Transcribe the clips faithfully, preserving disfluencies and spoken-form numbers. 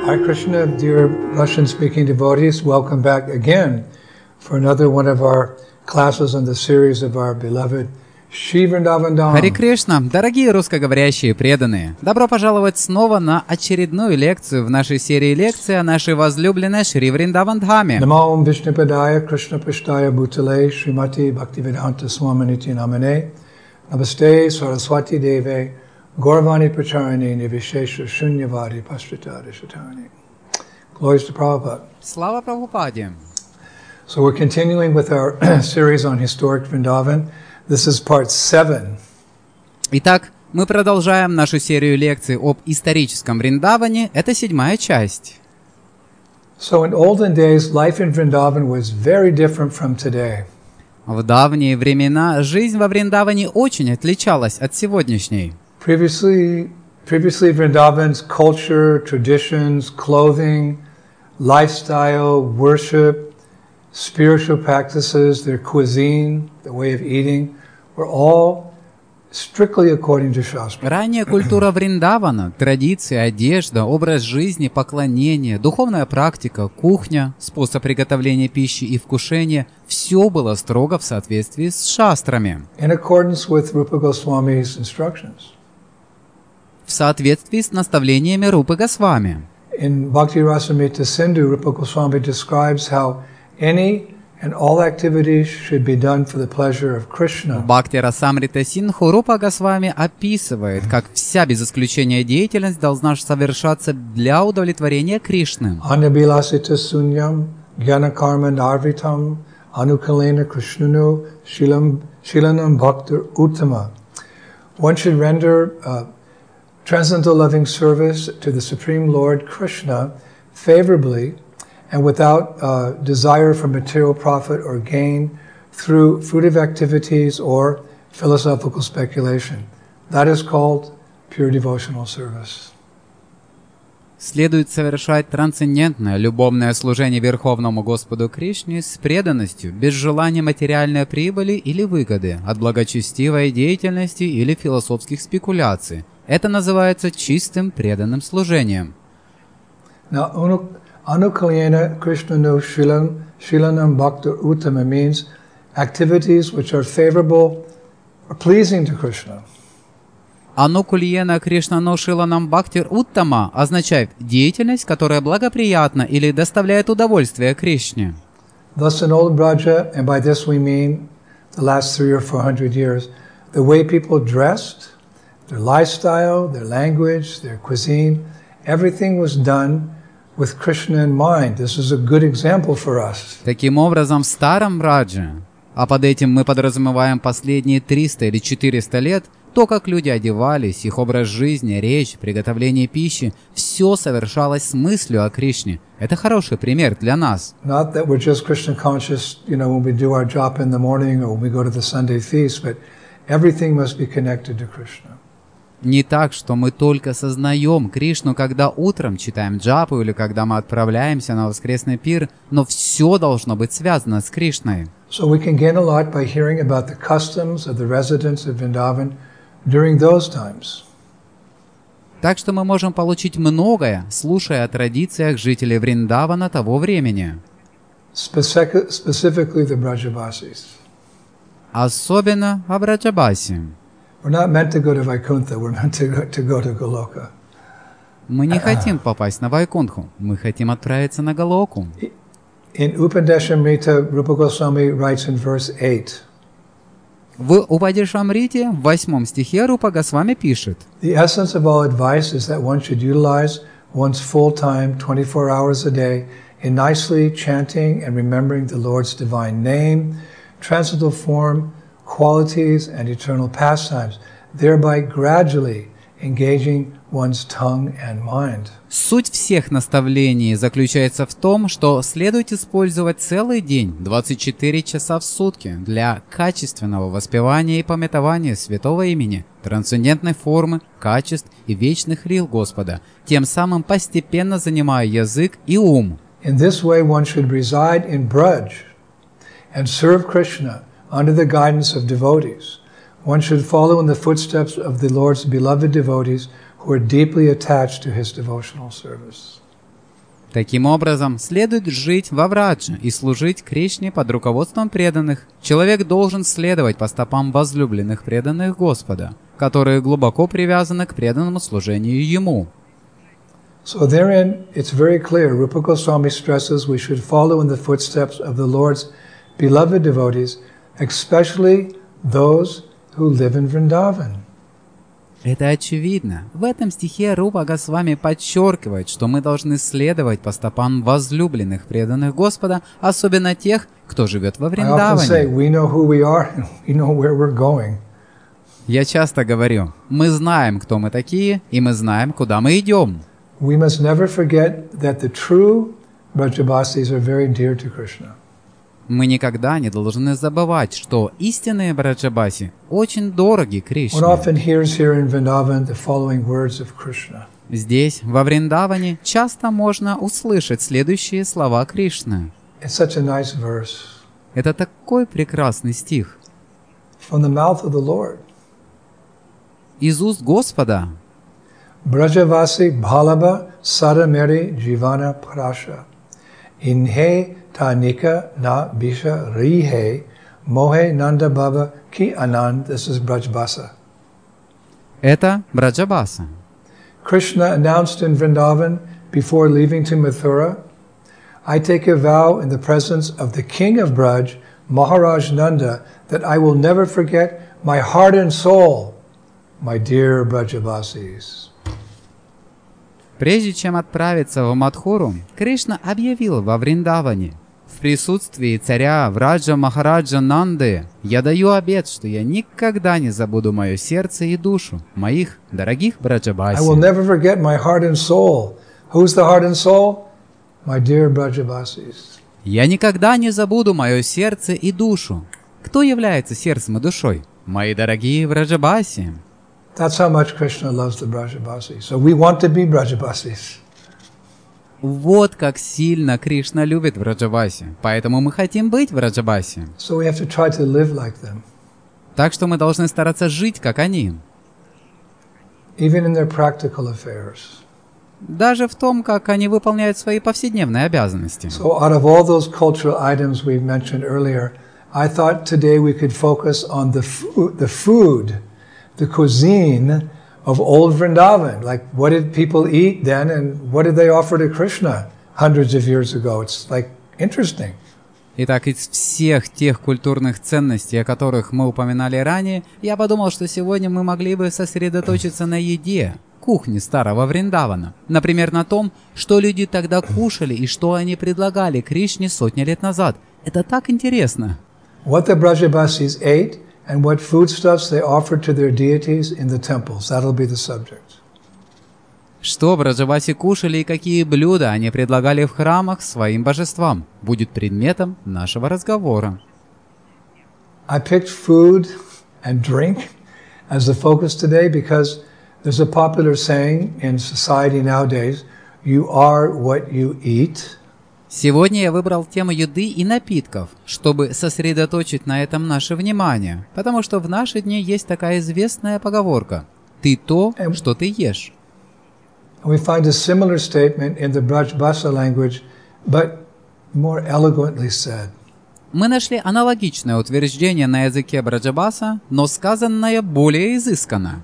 Hare Krishna, dear Russian-speaking devotees, welcome back again for another one of our classes in the series of our beloved Shri Vrindavan Dham. Харе Кришна, дорогие русскоговорящие преданные, добро пожаловать снова на очередную лекцию в нашей серии лекций о нашей возлюбленной Шри Вриндаван Дхаме. Namo Vishnupadaya Krishna Prishtaya Bhutale Srimati Bhaktivedanta Swaminiti Namane Namaste Saraswati Deve Gauravani Pracharani Nivishesha Shunyavadi Pastrita Rishatani. Glories to Prabhupada. Слава Прабхупаде! So we're continuing with our series on historic Vrindavan. This is part seven. Итак, мы продолжаем нашу серию лекций об историческом Вриндаване. Это седьмая часть. So in olden days, life in Vrindavan was very different from today. В давние времена жизнь во Вриндаване очень отличалась от сегодняшней. Previously, previously Vrindavan's culture, traditions, clothing, lifestyle, worship, spiritual practices, their cuisine, the way of eating, were all strictly according to Shastra. Ранняя культура Вриндавана, традиции, одежда, образ жизни, поклонение, духовная практика, кухня, способ приготовления пищи и вкушения – все было строго в соответствии с шастрами. In accordance with Rupa Goswami's instructions. В соответствии с наставлениями Рупы Госвами. In Bhakti Rasamrita Sindhu, Rupa Goswami describes how any and all activities should be done for the pleasure of Krishna. В Бхакти Расамрита Синдху Рупа Госвами описывает, как вся без исключения деятельность должна совершаться для удовлетворения Кришны. Anabilasita sunyam jnana karma narvitam anukalena krishnanu shilam shilanam bhakta uttama. One should render uh, transcendental loving service to the Supreme Lord Krishna favorably and without uh, desire for material profit or gain through fruitive activities or philosophical speculation. That is called pure devotional service. Следует совершать трансцендентное любовное служение Верховному Господу Кришне с преданностью, без желания материальной прибыли или выгоды, от благочестивой деятельности или философских спекуляций. Это называется чистым преданным служением. Now, Anukalyena Krishnanu Shilan, Shilanam Bhakta Uttama means activities which are favorable or pleasing to Krishna. Анукульена Кришнану Шиланам Бхактир Уттама означает деятельность, которая благоприятна или доставляет удовольствие Кришне. Thus in old Braja, and by this we mean the last three or four hundred years, the way people dressed, their lifestyle, their language, their cuisine, everything was done with Krishna in mind. This is a good example for us. Таким образом, в старом Брадже, а под этим мы подразумеваем последние триста или четыреста лет, то, как люди одевались, их образ жизни, речь, приготовление пищи, все совершалось с мыслью о Кришне. Это хороший пример для нас. Not that we're just Krishna conscious, you know, when we do our japa in the morning or when we go to the Sunday feast, but everything must be connected to Krishna. Не так, что мы только сознаем Кришну, когда утром читаем джапу или когда мы отправляемся на воскресный пир, но все должно быть связано с Кришной. So we can gain a lot by hearing about the customs of the residents of Vrindavan during those times. Так что мы можем получить многое, слушая о традициях жителей Вриндавана того времени. Specific, specifically the Brajavasis. Особенно о Браджабасе. We're not meant to go to Vaikuntha, we're meant to go to, go to Goloka. Мы не хотим попасть на Вайкунтху, мы хотим отправиться на Галоку. In Upadeshamrita, Rupa Goswami writes in verse eight. В Упадешамрите, в восьмом стихе, Рупа Госвами пишет: The essence of all advice is that one should utilize one's full time, twenty-four hours a day, in nicely chanting and remembering the Lord's divine name, transcendental form, qualities, and eternal pastimes, thereby gradually engaging one's tongue and mind. Суть всех наставлений заключается в том, что следует использовать целый день, двадцать четыре часа в сутки, для качественного воспевания и памятования святого имени, трансцендентной формы, качеств и вечных лил Господа, тем самым постепенно занимая язык и ум. In this way one should reside in Braj and serve Krishna under the guidance of devotees. One should follow in the footsteps of the Lord's beloved devotees who are deeply attached to his devotional service. Таким образом, следует жить во Врадже и служить Кришне под руководством преданных. Человек должен следовать по стопам возлюбленных преданных Господа, которые глубоко привязаны к преданному служению Ему. So therein, it's very clear, Rupa Goswami stresses we should follow in the footsteps of the Lord's beloved devotees, especially those who live in Vrindavan. Это очевидно. В этом стихе Рупа Госвами подчеркивает, что мы должны следовать по стопам возлюбленных преданных Господа, особенно тех, кто живет во Вриндаване. Я часто говорю, мы знаем, кто мы такие, и мы знаем, куда мы идем. We must never forget that the true Brajabasis are very dear to Krishna. Мы никогда не должны забывать, что истинные Браджабаси очень дороги Кришне. One often hears here in Vrindavan the following words of Krishna. Здесь, во Вриндаване, часто можно услышать следующие слова Кришны. It's such a nice verse. Это такой прекрасный стих. From the mouth of the Lord. Из уст Господа. Brajavasi bhalaba sadameri jivana prasha. Inhe tanika na bisha rihe mohe nanda baba ki anand. This is Brajbasa. Это Браджабаса. Krishna announced in Vrindavan before leaving to Mathura, I take a vow in the presence of the king of Braj, Maharaj Nanda, that I will never forget my heart and soul, my dear Brajabasis. Прежде чем отправиться в Мадхуру, Кришна объявил во Вриндаване: в присутствии царя Враджа Махараджа Нанды я даю обет, что я никогда не забуду мое сердце и душу моих дорогих Браджабаси. I will never forget my heart and soul. Who's the heart and soul? My dear Brajabasis. Я никогда не забуду мое сердце и душу. Кто является сердцем и душой? Мои дорогие Браджабаси. That's how much Krishna loves the Brajabasis. So we want to be Brajabasis. Вот как сильно Кришна любит Браджабаси. Поэтому мы хотим быть Браджабаси. So we have to try to live like them. Так что мы должны стараться жить, как они. Even in their practical affairs. Даже в том, как они выполняют свои повседневные обязанности. So out of all those cultural items we mentioned earlier, I thought today we could focus on the food, the food, the cuisine of old Vrindavan. Like, what did people eat then, and what did they offer to Krishna hundreds of years ago? It's like interesting. Итак, из всех тех культурных ценностей, о которых мы упоминали ранее, я подумал, что сегодня мы могли бы сосредоточиться на еде, кухне старого Вриндавана. Например, на том, что люди тогда кушали и что они предлагали Кришне сотни лет назад. Это так интересно. What the Brajabasis ate and what foodstuffs they offered to their deities in the temples. That'll be the subject. Что Браджабаси кушали и какие блюда они предлагали в храмах своим божествам, будет предметом нашего разговора. I picked food and drink as the focus today because there's a popular saying in society nowadays, you are what you eat. Сегодня я выбрал тему еды и напитков, чтобы сосредоточить на этом наше внимание, потому что в наши дни есть такая известная поговорка: «Ты то, что ты ешь». We find a similar statement in the Brajbasa language, but more eloquently said. Мы нашли аналогичное утверждение на языке Браджабаса, но сказанное более изысканно.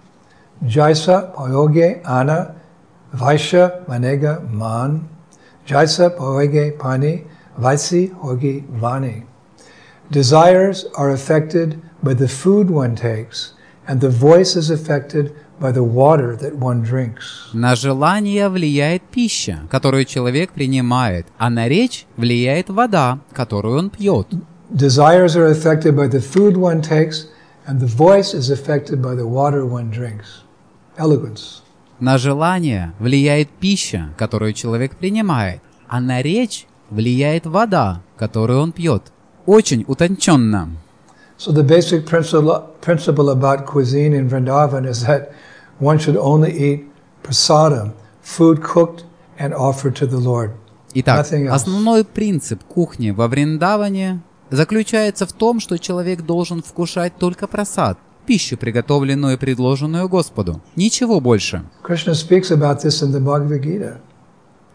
Jaisa payoge ana vaisha manega man. Jaisa payoge pani vaisi hogi vani. Desires are affected by the food one takes, and the voice is affected by the water that one drinks. На желание влияет пища, которую человек принимает, а на речь влияет вода, которую он пьет. Desires are affected by the food one takes, and the voice is affected by the water one drinks. Eloquence. На желание влияет пища, которую человек принимает, а на речь влияет вода, которую он пьет. Очень утонченно. So the basic principle, principle about cuisine in Vrindavan is that one should only eat prasadam, food cooked and offered to the Lord. Итак, основной принцип кухни во Вриндаване заключается в том, что человек должен вкушать только прасад, пищу, приготовленную и предложенную Господу. Ничего больше. Krishna speaks about this in the Bhagavad Gita.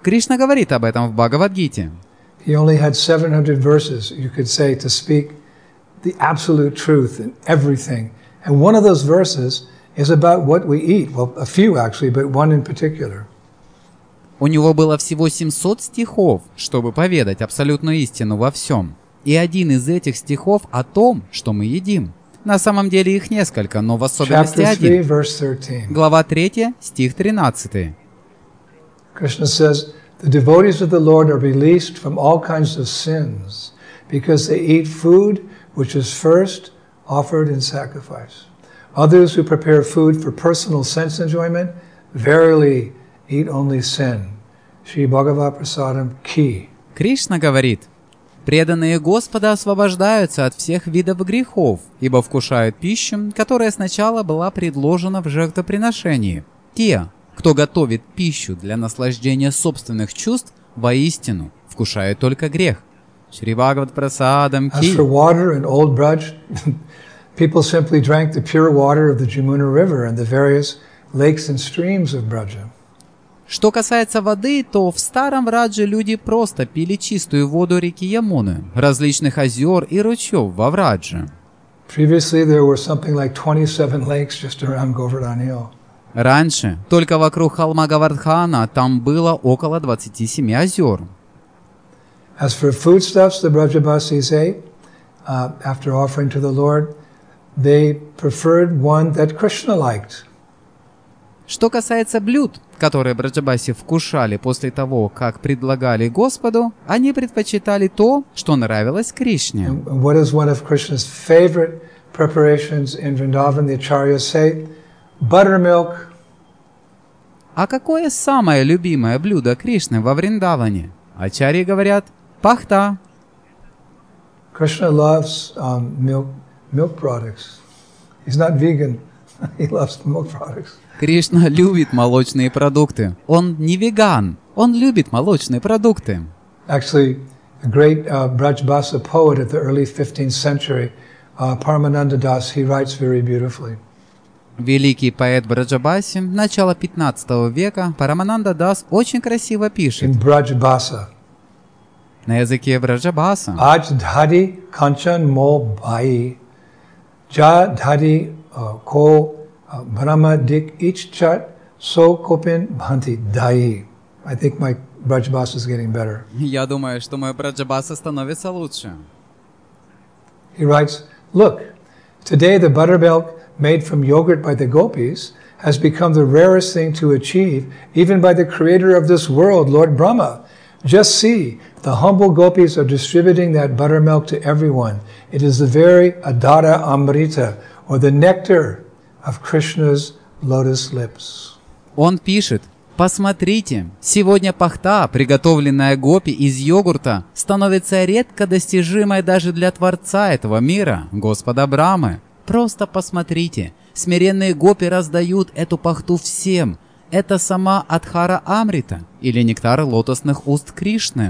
Кришна говорит об этом в Бхагавад-гите. He only had seven hundred verses, you could say, to speak the absolute truth in everything. And one of those verses is about what we eat. Well, a few actually, but one in particular. У него было всего семьсот стихов, чтобы поведать абсолютную истину во всем. И один из этих стихов о том, что мы едим. На самом деле их несколько, но в особенности один. Глава третья, стих тринадцатый. Krishna says, the devotees of the Lord are released from all kinds of sins because they eat food which is first offered in sacrifice. Others who prepare food for personal sense enjoyment verily eat only sin. Shri Bhagavad Prasadam Ki. Кришна говорит, преданные Господа освобождаются от всех видов грехов, ибо вкушают пищу, которая сначала была предложена в жертвоприношении. Те, кто готовит пищу для наслаждения собственных чувств, воистину вкушают только грех. Шри Бхагавад Прасадам Ки. As for water in Old Braj, people simply drank the pure water of the Jamuna River and the various lakes and streams of Braja. Что касается воды, то в старом Врадже люди просто пили чистую воду реки Ямуны, различных озер и ручьев во Врадже. Previously there were something like twenty-seven lakes just around Govardhan Hill. Раньше, только вокруг холма Гавардхана, там было около двадцати семи озер. As for foodstuffs the Brajabasis ate, uh, after offering to the Lord, they preferred one that Krishna liked. Что касается блюд, которые браджабаси вкушали после того, как предлагали Господу, они предпочитали то, что нравилось Кришне. What is one of Krishna's favorite preparations in Vrindavan? The acharyas say, buttermilk. А какое самое любимое блюдо Кришны во Вриндаване? Ачарьи говорят, пахта. Krishna loves um, milk, milk products. He's not vegan. He loves milk products. Кришна любит молочные продукты. Он не веган. Он любит молочные продукты. Actually, a great uh, Brajbasa poet of the early fifteenth century, uh, Paramananda Das, he writes very beautifully. Великий поэт Браджабаси начала пятнадцатого века Парамананда Дас очень красиво пишет. In Brajbasa. На языке Браджабаса. Aj dhadi kanchan mo bhai, ja dhadi ko Brahma dik ich chat so kopin bhanti dai. I think my Brajbasa is getting better. Я думаю, что мой Браджабаса становится лучше. He writes, look, today the buttermilk made from yogurt by the gopis has become the rarest thing to achieve, even by the creator of this world, Lord Brahma. Just see, the humble gopis are distributing that buttermilk to everyone. It is the very adara amrita, or the nectar of Krishna's lotus lips. Он пишет, посмотрите, сегодня пахта, приготовленная гопи из йогурта, становится редко достижимой даже для Творца этого мира, Господа Брамы. Просто посмотрите, смиренные гопи раздают эту пахту всем. Это сама Адхара Амрита, или нектар лотосных уст Кришны.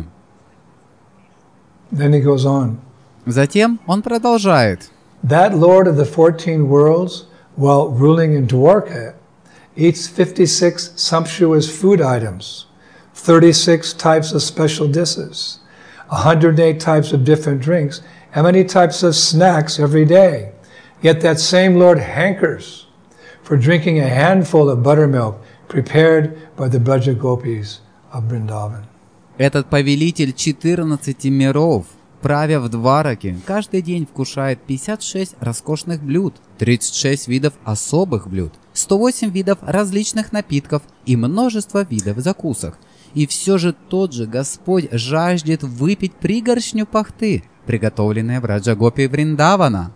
Then he goes on. Затем он продолжает. That Lord of the fourteen worlds, while ruling in Dwarka, eats fifty-six sumptuous food items, thirty-six types of special dishes, one hundred eight types of different drinks, and many types of snacks every day. Yet that same Lord hankers for drinking a handful of buttermilk prepared by the Braja Gopis of Vrindavan. Этот повелитель четырнадцати миров, правя в Двараке, каждый день вкушает пятьдесят шесть роскошных блюд, тридцать шесть видов особых блюд, сто восемь видов различных напитков и множество видов закусок. И все же тот же Господь жаждет выпить пригоршню пахты, приготовленной в Раджагопи Вриндавана.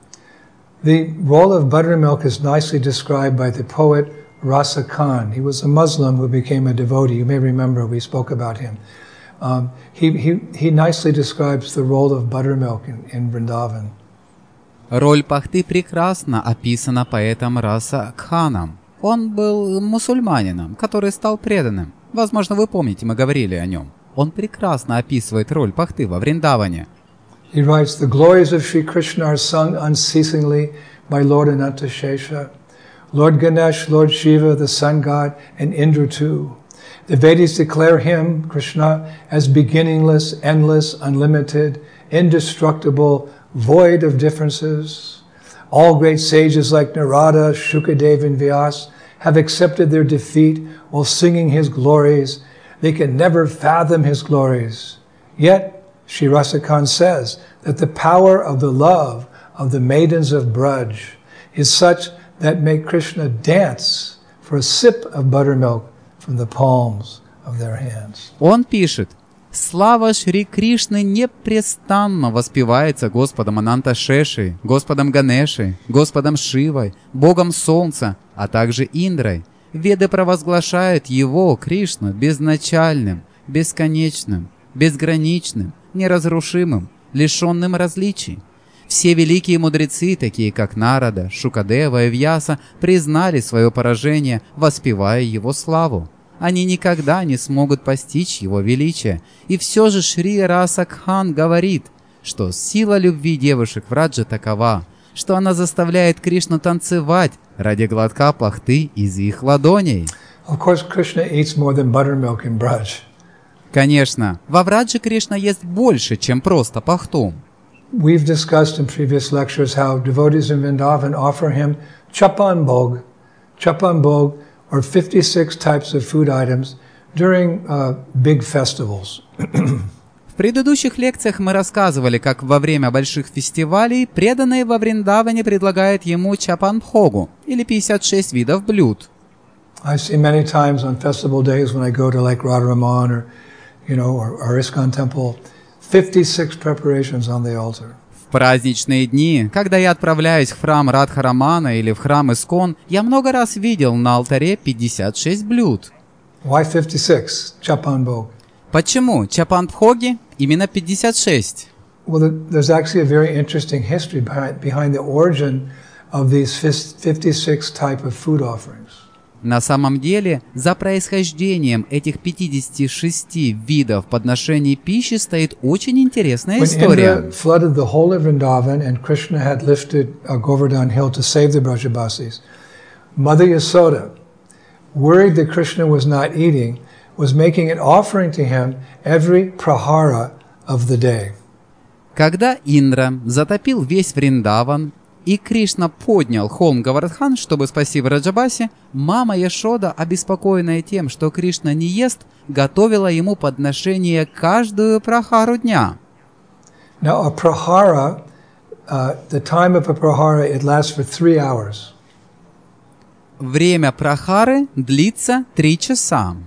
The role of buttermilk is nicely described by the poet Rasa Khan. He was a Muslim who became a devotee. You may remember we spoke about him. Um, he, he, he nicely describes the role of buttermilk in, in Vrindavan. Роль пахты прекрасно описана поэтом Раса Кханом. Он был мусульманином, который стал преданным. Возможно, вы помните, мы говорили о нем. Он прекрасно описывает роль пахты во Вриндаване. He writes, the glories of Sri Krishna are sung unceasingly by Lord Anantashesha, Lord Ganesh, Lord Shiva, the sun god, and Indra too. The Vedas declare him, Krishna, as beginningless, endless, unlimited, indestructible, void of differences. All great sages like Narada, Shukadeva, and Vyas have accepted their defeat while singing his glories. They can never fathom his glories. Yet, Shri Rasikan says that the power of the love of the maidens of Braj is such that make Krishna dance for a sip of buttermilk from the palms of their hands. Он пишет: «Слава Шри Кришны непрестанно воспевается Господом Ананта Шеши, Господом Ганешей, Господом Шивой, Богом Солнца, а также Индрой. Веды провозглашают Его, Кришну, безначальным, бесконечным, безграничным, неразрушимым, лишенным различий. Все великие мудрецы, такие как Нарада, Шукадева и Вьяса, признали свое поражение, воспевая Его славу. Они никогда не смогут постичь Его величия. И все же Шри Расакхан говорит, что сила любви девушек в Радже такова, что она заставляет Кришну танцевать ради глотка плахты из их ладоней». Of course, Krishna eats more than buttermilk in Braj. Конечно, во Врадже Кришна ест больше, чем просто пахту. We've discussed in previous lectures how devotees in Vrindavan offer him chapan bhog, chapan bhog, or fifty-six types of food items during uh, big festivals. В предыдущих лекциях мы рассказывали, как во время больших фестивалей преданные во Вриндаване предлагают ему чапан-бхогу, или пятьдесят шесть видов блюд. I see many times on festival days when I go to like Radharaman or, you know, or, or ISKCON temple, fifty-six preparations on the altar. В праздничные дни, когда я отправляюсь в храм Радхарамана или в храм Искон, я много раз видел на алтаре пятьдесят шесть блюд. Why fifty-six? Chapan bhog. Почему чапан-бхоги именно пятьдесят шесть? Well, there's actually a very interesting history behind, behind the origin of these fifty-six type of food offerings. На самом деле, за происхождением этих пятидесяти шести видов подношений пищи стоит очень интересная история. When Indra flooded the whole of Vrindavan and Krishna had lifted uh, Govardhan hill to save the Brajabasis, Mother Yasoda, worried that Krishna was not eating, was making an offering to him every prahara of the day. Когда Индра затопил весь Вриндаван, и Кришна поднял холм Говардхан, чтобы спасти Враджабаси, мама Яшода, обеспокоенная тем, что Кришна не ест, готовила ему подношение каждую прахару дня. Now a prahara, uh, the time of a prahara, it lasts for three hours. Время прахары длится три часа.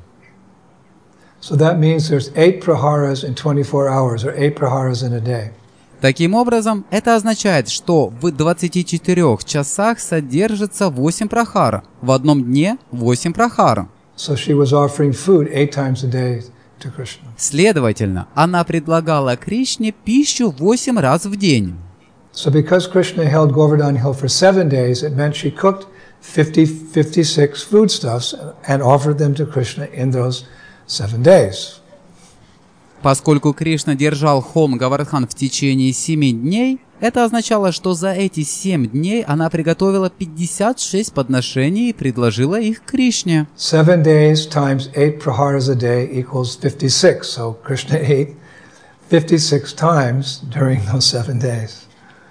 So that means there's eight praharas in twenty-four hours, or eight praharas in a day. Таким образом, это означает, что в двадцати четырёх часах содержится восемь прахар, в одном дне восемь прахар. So she was offering food eight times a day to Krishna. Следовательно, она предлагала Кришне пищу восемь раз в день. So because Krishna held Govardhan Hill for seven days, it meant she cooked fifty, fifty-six foodstuffs and offered them to Krishna in those seven days. Поскольку Кришна держал холм Говардхан в течение семи дней, это означало, что за эти семь дней она приготовила пятьдесят шесть подношений и предложила их Кришне. Seven days times eight praharas a day equals fifty-six. So Krishna ate fifty-six times during those seven days.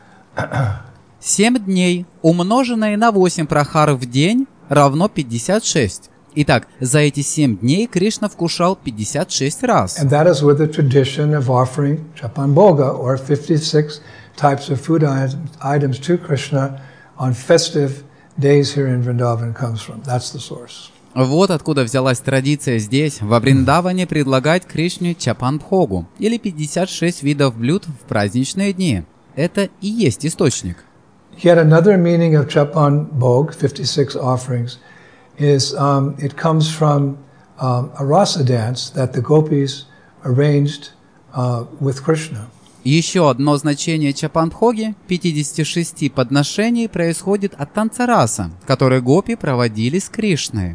Семь дней, умноженное на восемь прахар в день, равно пятьдесят шесть. Итак, за эти семь дней Кришна вкушал пятьдесят шесть раз. And that is where the tradition of offering chapan bhoga, or fifty-six types of food items to Krishna on festive days here in Vrindavan comes from. That's the source. Вот откуда взялась традиция здесь, во Вриндаване, предлагать Кришне чапан-бхогу, или пятьдесят шесть видов блюд в праздничные дни. Это и есть источник. Yet another meaning of chapan bhog, fifty-six offerings, is um, it comes from um, a rasa dance that the gopis arranged uh, with Krishna. Еще одно значение чапан-бхоги, пятидесяти шести подношений, происходит от танца раса, который гопи проводили с Кришной.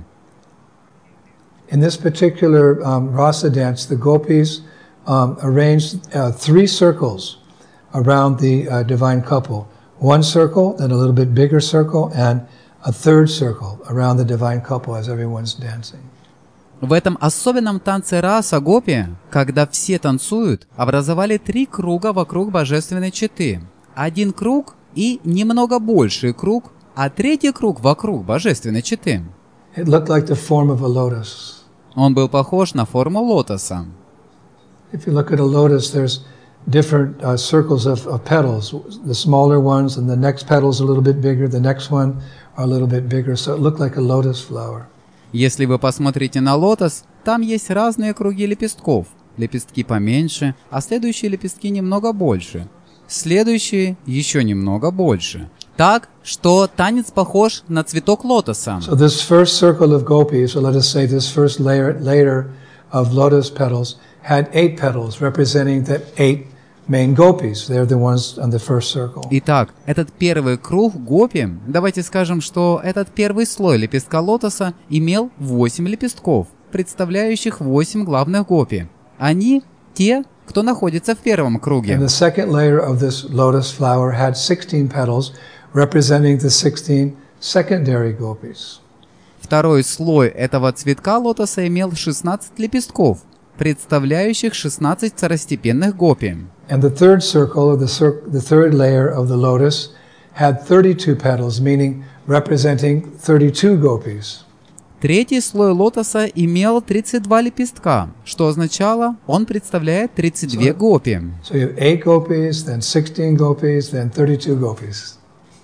In this particular um, rasa dance, the gopis um, arranged uh, three circles around the uh, divine couple. One circle, then a little bit bigger circle, and a third circle around the divine couple as everyone's dancing. В этом особенном танце раса гопи, когда все танцуют, образовали три круга вокруг божественной четы. Один круг и немного больший круг, а третий круг вокруг божественной четы. It looked like the form of a lotus. Он был похож на форму лотоса. If you look at a lotus, there's different uh, circles of, of petals, the smaller ones, and the next petal's a little bit bigger, the next one are a little bit bigger, so it looked like a lotus flower. Если вы посмотрите на лотос, там есть разные круги лепестков. Лепестки поменьше, а следующие лепестки немного больше. Следующие еще немного больше. Так, что танец похож на цветок лотоса. So this first circle of gopis, so let us say this first layer, layer of lotus petals, had eight petals, representing the eight main gopis. They're the ones on the first circle. Итак, этот первый круг гопи, давайте скажем, что этот первый слой лепестка лотоса имел восемь лепестков, представляющих восемь главных гопи. Они те, кто находится в первом круге. And the second layer of this lotus flower had sixteen petals, representing the sixteen secondary gopis. Второй слой этого цветка лотоса имел шестнадцать лепестков, представляющих шестнадцать второстепенных гопи. And the third circle, or the, cir- the third layer of the lotus, had thirty-two petals, meaning representing thirty-two gopis. Третий слой лотоса имел тридцать два лепестка, что означало, он представляет тридцать две гопи. So you have eight gopis, then sixteen gopis, then thirty-two gopis.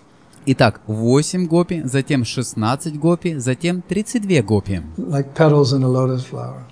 Итак, восемь гопи, затем шестнадцать гопи, затем тридцать две гопи. Like petals in a lotus flower.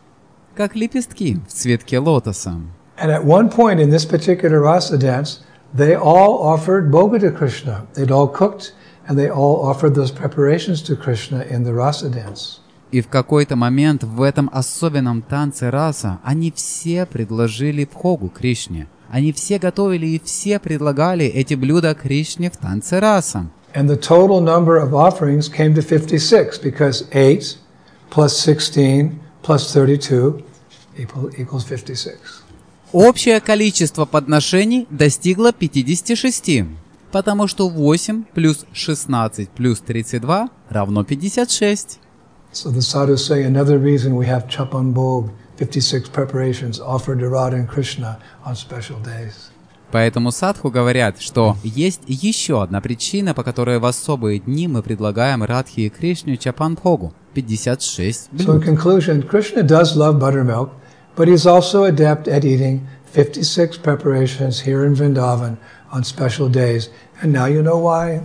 Как лепестки в цветке лотоса. And at one point in this particular rasa dance, they all offered bhoga to Krishna. They'd all cooked, and they all offered those preparations to Krishna in the rasa dance. И в какой-то момент в этом особенном танце раса они все предложили бхогу Кришне. Они все готовили и все предлагали эти блюда Кришне в танце раса. And the total number of offerings came to fifty-six, because eight plus sixteen plus thirty-two equal, equals fifty-six. Общее количество подношений достигло пятидесяти шести, потому что восемь плюс шестнадцать плюс тридцать два равно пятьдесят шесть. So the sadhus say another reason we have chapan bhog, fifty-six preparations offered to Radha and Krishna on special days. Поэтому садху говорят, что есть еще одна причина, по которой в особые дни мы предлагаем Радхе и Кришне чапан бхогу – пятьдесят шесть блюд. So in conclusion, Krishna does love buttermilk, but he's also adept at eating fifty-six preparations here in Vrindavan on special days. And now you know why.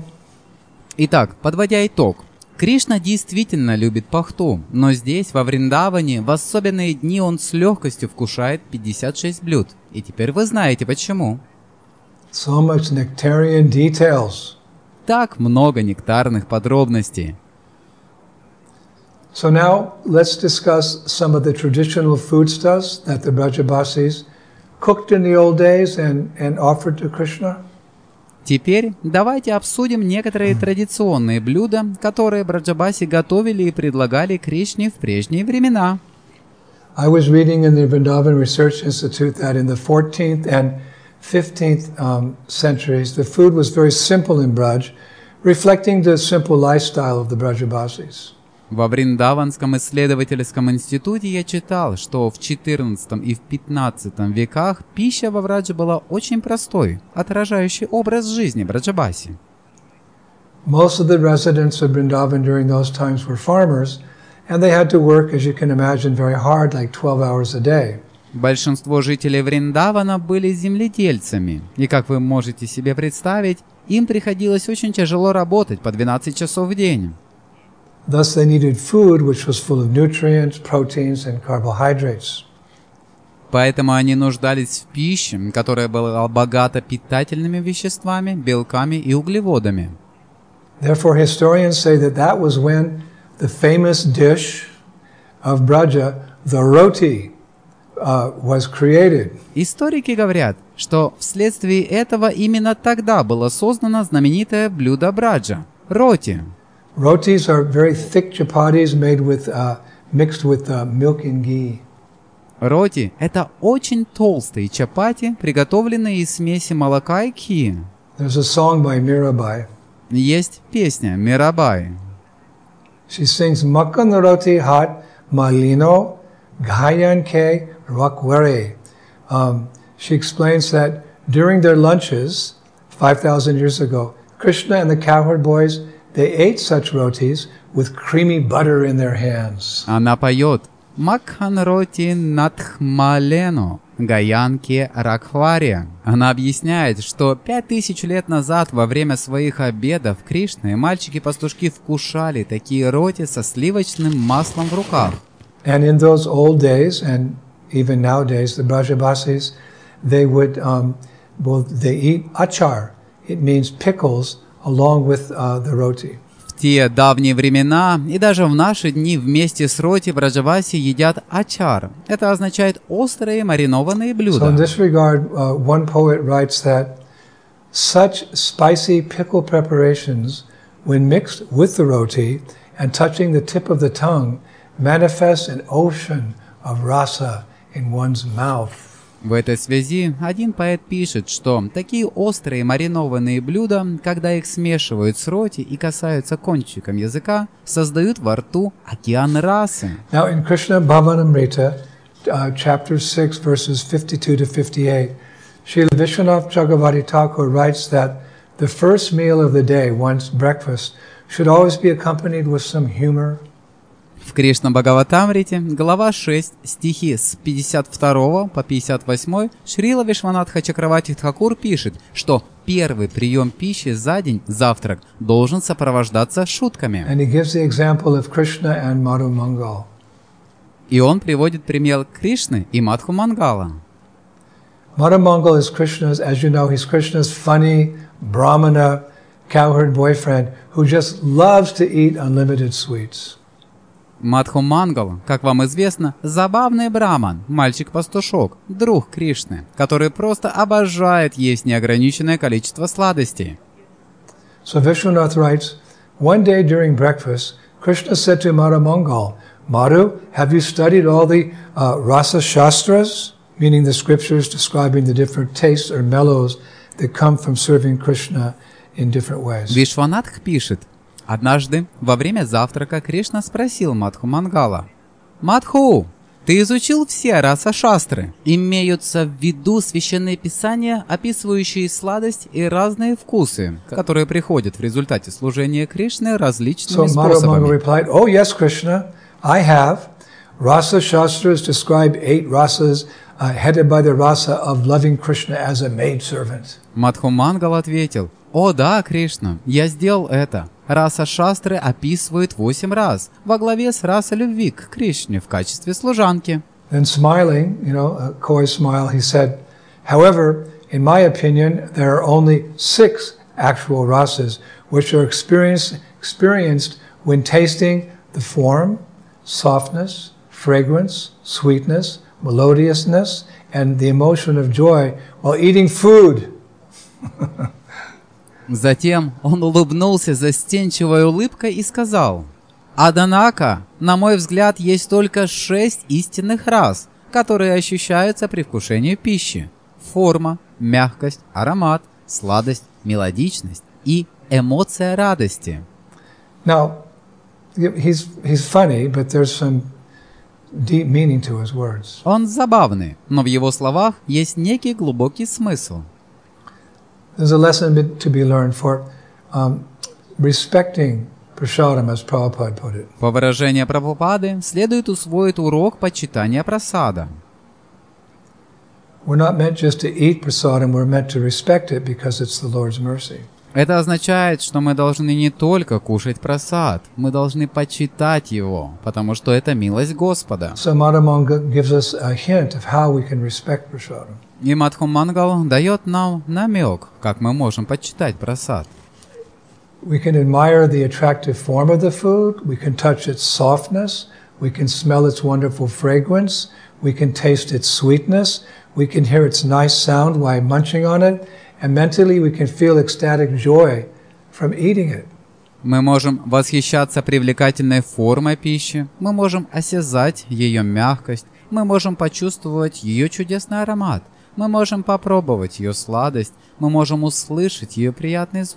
Итак, подводя итог, Кришна действительно любит пахту, но здесь, во Вриндаване, в особенные дни он с легкостью вкушает пятьдесят шесть блюд. И теперь вы знаете почему. So much nectarian details. Так много нектарных подробностей. So now let's discuss some of the traditional foodstuffs that the Brajabasis cooked in the old days and, and offered to Krishna. Теперь давайте обсудим некоторые традиционные блюда, которые браджабаси готовили и предлагали Кришне в прежние времена. I was reading in the Vrindavan Research Institute that in the fourteenth and fifteenth um, centuries, the food was very simple in Braj, reflecting the simple lifestyle of the Brajabasis. Во Вриндаванском исследовательском институте я читал, что в четырнадцатом и в пятнадцатом веках пища во Врадже была очень простой, отражающей образ жизни браджабаси. Most of the residents of Vrindavan during those times were farmers, and they had to work, as you can imagine, very hard, like twelve hours a day. Большинство жителей Вриндавана были земледельцами, и, как вы можете себе представить, им приходилось очень тяжело работать по двенадцать часов в день. Thus they needed food which was full of nutrients, proteins, and carbohydrates. Поэтому они нуждались в пище, которая была богата питательными веществами, белками и углеводами. Therefore, historians say that that was when the famous dish of Braja, the roti, uh, was created. Историки говорят, что вследствие этого именно тогда было создано знаменитое блюдо браджа – роти. Rotis are very thick chapatis made with, uh, mixed with uh, milk and ghee. Роти – это очень толстые чапати, приготовленные из смеси молока и гхи. There's a song by Mirabai. Есть песня «Мирабай». She sings, Makkan roti hot, malino gayan ke rakwere. Um, she explains that during their lunches, five thousand years ago, Krishna and the cowherd boys, they ate such rotis with creamy butter in their hands. Она поет «Макханроти натхмалено, гаянке ракхваре». Она объясняет, что пять тысяч лет назад во время своих обедов Кришны мальчики-пастушки вкушали такие роти со сливочным маслом в руках. And in those old days, and even nowadays, the Brajabasis, they would, um, well, they eat achar. It means pickles along with uh, the roti. В те давние времена и даже в наши дни вместе с роти браджаваси едят ачар. Это означает острые маринованные блюда. So in this regard, uh, one poet writes that such spicy pickle preparations, when mixed with the roti and touching the tip of the tongue, manifest an ocean of rasa in one's mouth. В этой связи один поэт пишет, что такие острые маринованные блюда, когда их смешивают с роти и касаются кончиком языка, создают во рту океан расы. Now in Krishna Bhavanamrita, uh, chapter six, verses fifty-two to fifty-eight, Srila Vishwanath Chakravarti Thakur writes that the first meal of the day, one's breakfast, should always be accompanied with some humor. В Кришна Бхагаватамрите, глава шесть, стихи с пятьдесят второго по пятьдесят восьмой, Шрила Вишванатха Чакраварти Тхакур пишет, что первый прием пищи за день, завтрак, должен сопровождаться шутками. And he gives the example of Krishna and Madhu Mangal. И он приводит пример Кришны и Мадху Мангала. Madhu Mangal is Krishna's, as you know, he's Krishna's funny Brahmana cowherd boyfriend who just loves to eat unlimited sweets. Мадху Мангал, как вам известно, забавный браман, мальчик-пастушок, друг Кришны, который просто обожает есть неограниченное количество сладостей. So Vishwanath writes, one day during breakfast, Krishna said to Madhu Mangal, Madhu, have you studied all the uh, rasa shastras, meaning the scriptures describing the different tastes or mellows that come from serving Krishna in different ways? Вишванатх пишет, однажды во время завтрака Кришна спросил Мадху Мангала: «Мадху, ты изучил все раса-шастры? Имеются в виду священные писания, описывающие сладость и разные вкусы, которые приходят в результате служения Кришны различными so Madhu Mangal способами?» replied, oh yes, Krishna, I have. Rasa shastras describe eight rasas uh, headed by the rasa of loving Krishna as a maidservant. Мадху Мангал ответил: «О да, Кришна, я сделал это. Раса шастры описывает восемь рас, во главе с расой любви к Кришне в качестве служанки». Then smiling, you know, a coy smile, he said, however, in my opinion, there are only six actual rasas which are experienced, experienced when tasting the form, softness, fragrance, sweetness, melodiousness, and the emotion of joy while eating food. Затем он улыбнулся застенчивой улыбкой и сказал: «Однако, на мой взгляд, есть только шесть истинных рас, которые ощущаются при вкушении пищи: форма, мягкость, аромат, сладость, мелодичность и эмоция радости». Now, he's, he's funny, but there's some deep meaning to his words. Он забавный, но в его словах есть некий глубокий смысл. There's a lesson to be learned for um, respecting prasadam, as Prabhupada put it. По выражению Прабхупады, следует усвоить урок почитания прасада. We're not meant just to eat prasadam, we're meant to respect it because it's the Lord's mercy. Это означает, что мы должны не только кушать прасад, мы должны почитать его, потому что это милость Господа. So Madhu Mangal gives us a hint of how we can respect prasadam. И Мадху Мангал дает нам намек, как мы можем почитать прасад. We can admire the attractive form of the food, we can touch its softness, we can smell its wonderful fragrance, we can taste its sweetness, we can hear its nice sound while munching on it, and mentally we can feel ecstatic joy from eating it. Мы можем восхищаться привлекательной формой пищи, мы можем осязать ее мягкость, мы можем почувствовать ее чудесный аромат, мы можем попробовать ее сладость, мы можем услышать ее приятный звук.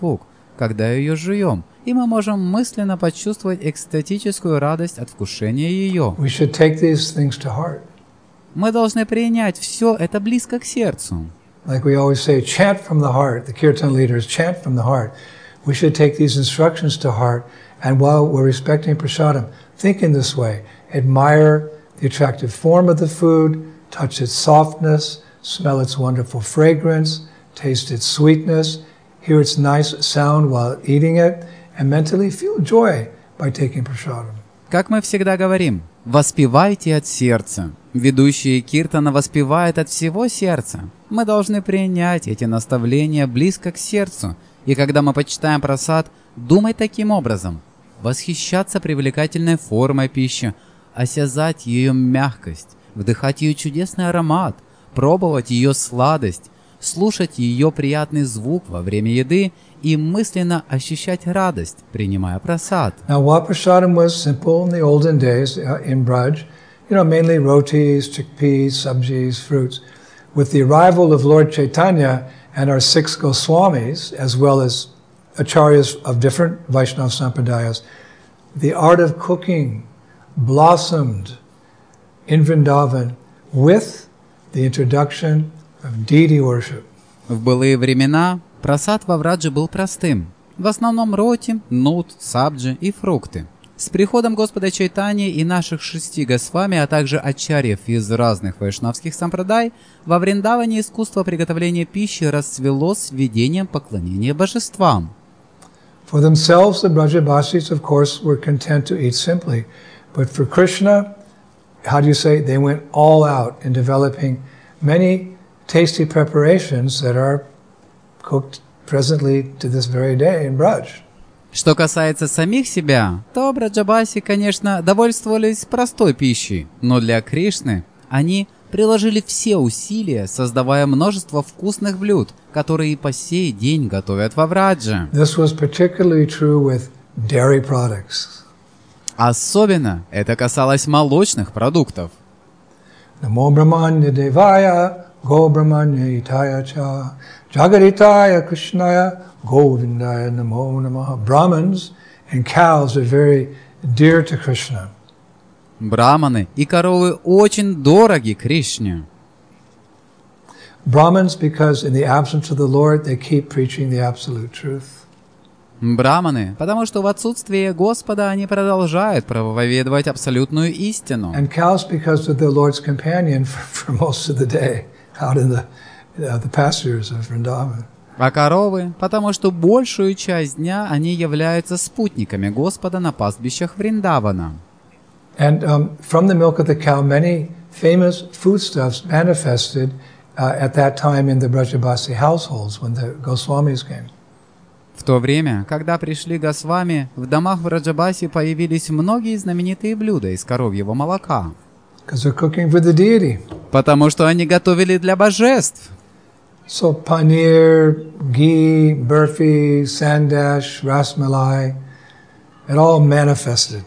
когда ее жуем, и мы можем мысленно почувствовать экстатическую радость от вкушения ее. We should take these things to heart. Мы должны принять все это близко к сердцу. Like we always say, chant from the heart. The kirtan leaders chant from the heart. We should take these instructions to heart, and while we're respecting prasadam, think in this way. Admire the attractive form of the food, touch its softness, smell its wonderful fragrance, taste its sweetness, hear its nice sound while eating it, and mentally feel joy by taking prasadam. Как мы всегда говорим, воспевайте от сердца. Ведущие киртана воспевают от всего сердца. Мы должны принять эти наставления близко к сердцу, и когда мы почитаем прасад, думать таким образом. Восхищаться привлекательной формой пищи, осязать ее мягкость, вдыхать ее чудесный аромат, пробовать ее сладость, слушать ее приятный звук во время еды и мысленно ощущать радость, принимая прасад. Now, while prasadam was simple in the olden days uh, in Braj, you know, mainly rotis, chickpeas, sabjis, fruits, with the arrival of Lord Chaitanya and our six Goswamis, as well as acharyas of different Vaishnava sampradayas, the art of cooking blossomed in Vrindavan with the introduction of deity worship. В былые времена прасад во Врадже был простым. В основном роти, нут, сабджи и фрукты. С приходом Господа Чайтаньи и наших шести госвами, а также ачарьев из разных вайшнавских сампрадай, во Вриндаване искусство приготовления пищи расцвело с введением поклонения божествам. For themselves, the Brajabasis, of course, were content to eat simply. But for Krishna, how do you say, they went all out in developing many tasty preparations that are cooked presently to this very day in Braj. Что касается самих себя, то браджабаси, конечно, довольствовались простой пищей, но для Кришны они приложили все усилия, создавая множество вкусных блюд, которые и по сей день готовят во Врадже. This was particularly true with dairy products. Особенно это касалось молочных продуктов. Namo Brahmanya Devaya Go Brahmanya Itaya Cha Jagaritaya Krishnaya Govindaya Namo Namaha. Brahmins and cows are very dear to Krishna. Браманы и коровы очень дороги Кришне. Brahmins, because in the absence of the Lord, they keep preaching the absolute truth. Браманы, потому что в отсутствие Господа они продолжают проповедовать абсолютную истину. And cows, because of the Lord's companion for, for most of the day out in the, uh, the pastures of Vrindavan. А коровы, потому что большую часть дня они являются спутниками Господа на пастбищах Вриндавана. And um, from the milk of the cow, many famous foodstuffs manifested uh, at that time in the Brajabasi households when the Goswamis came. В то время, когда пришли Госвами, в домах в Раджабасе появились многие знаменитые блюда из коровьего молока. Because they're cooking for the deity. Потому что они готовили для божеств. So paneer, ghee, burfi, sandash, rasmalai, it all manifested.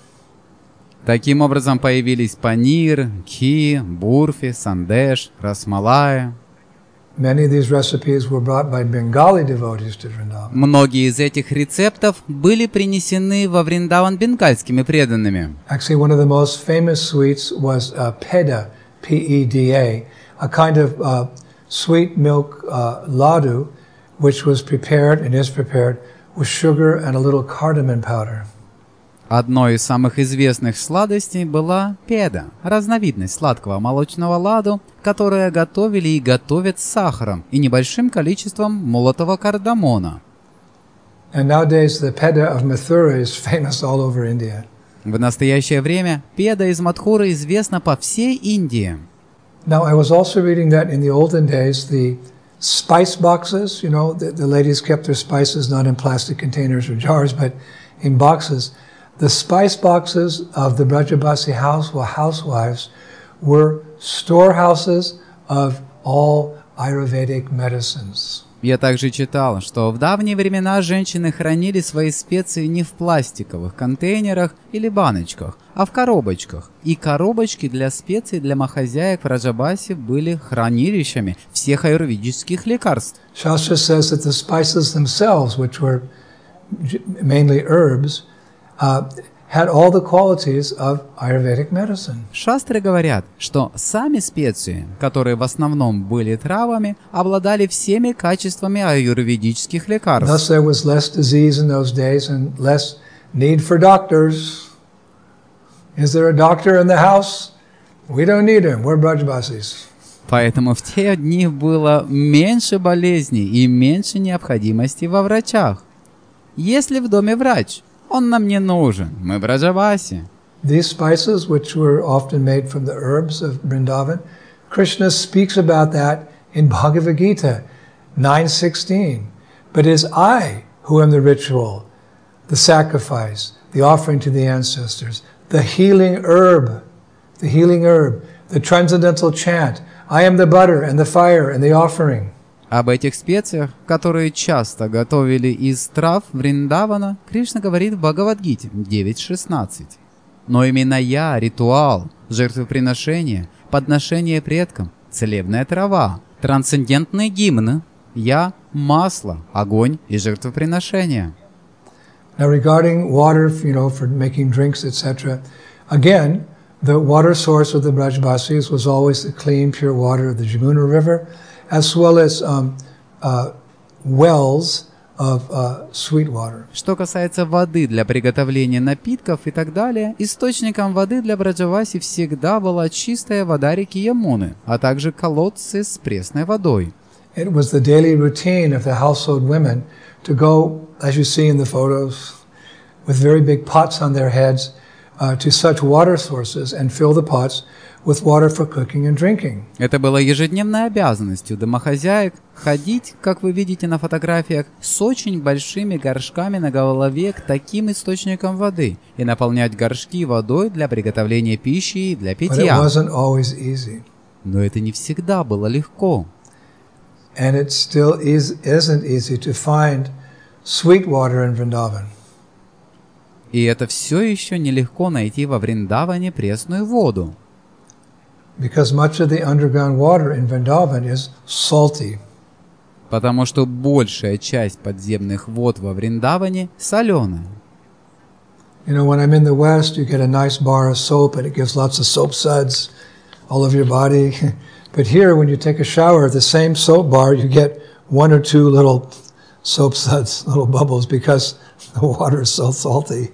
Таким образом появились панир, ки, бурфи, сандеш, расмалай. Many of these recipes were brought by Bengali devotees to Vrindavan. Многие из этих рецептов были принесены во Вриндаван бенгальскими преданными. Actually, one of the most famous sweets was uh, peda, P E D A, a kind of uh, sweet milk uh, laddu, which was prepared and is prepared with sugar and a little cardamom powder. Одной из самых известных сладостей была педа, разновидность сладкого молочного ладу, которое готовили и готовят с сахаром и небольшим количеством молотого кардамона. And nowadays the peda of Mathura is famous all over India. В настоящее время педа из Мадхуры известна по всей Индии. Now I was also reading that in the olden days the spice boxes, you know, the, the ladies kept their spices not in plastic containers or jars, but in boxes. The spice boxes of the Brajabasi house, well, housewives were storehouses of all Ayurvedic medicines. Я также читал, что в давние времена женщины хранили свои специи не в пластиковых контейнерах или баночках, а в коробочках. И коробочки для специй для махозяек в Раджабасе были хранилищами всех аюрведических лекарств. Shastra says that the spices themselves, which were mainly herbs, uh, had all the qualities of Ayurvedic medicine. Шастры говорят, что сами специи, которые в основном были травами, обладали всеми качествами аюрведических лекарств. Thus there was less disease in those days and less need for doctors. Is there a doctor in the house? We don't need him. We're Brajbasis. Поэтому в те дни было меньше болезней и меньше необходимости во врачах. Есть ли в доме врач? Он нам не нужен. Мы в Браджавасе. These spices, which were often made from the herbs of Vrindavan, Krishna speaks about that in Bhagavad Gita nine sixteen. But it is I who am the ritual, the sacrifice, the offering to the ancestors, the healing herb, the healing herb, the transcendental chant. I am the butter and the fire and the offering. Об этих специях, которые часто готовили из трав Вриндавана, Кришна говорит в Бхагавад-гите девять шестнадцать. Но именно я, ритуал, жертвоприношение, подношение предкам, целебная трава, трансцендентные гимны, я масло, огонь и жертвоприношение. Now regarding water, you know, for making drinks, et cetera, again, the water source of the Brajbasis was always the clean, pure water of the Jamuna River, as well as um, uh, wells of uh, sweet water. Что касается воды для приготовления напитков и так далее, источником воды для Браджаваси всегда была чистая вода реки Ямуны, а также колодцы с пресной водой. It was the daily routine of the household women to go, as you see in the photos, with very big pots on their heads, uh, to such water sources and fill the pots with water for cooking and drinking. Это было ежедневной обязанностью домохозяек ходить, как вы видите на фотографиях, с очень большими горшками на голове к таким источникам воды и наполнять горшки водой для приготовления пищи и для питья. But it wasn't always easy. Но это не всегда было легко. And it still is, isn't easy to find sweet water in Vrindavan. И это все еще нелегко найти во Вриндаване пресную воду. Because much of the underground water in Vrindavan is salty. Потому что большая часть подземных вод во Вриндаване соленая. You know, when I'm in the West, you get a nice bar of soap and it gives lots of soap suds all over your body. But here, when you take a shower, the same soap bar, you get one or two little soap suds, little bubbles, because the water is so salty.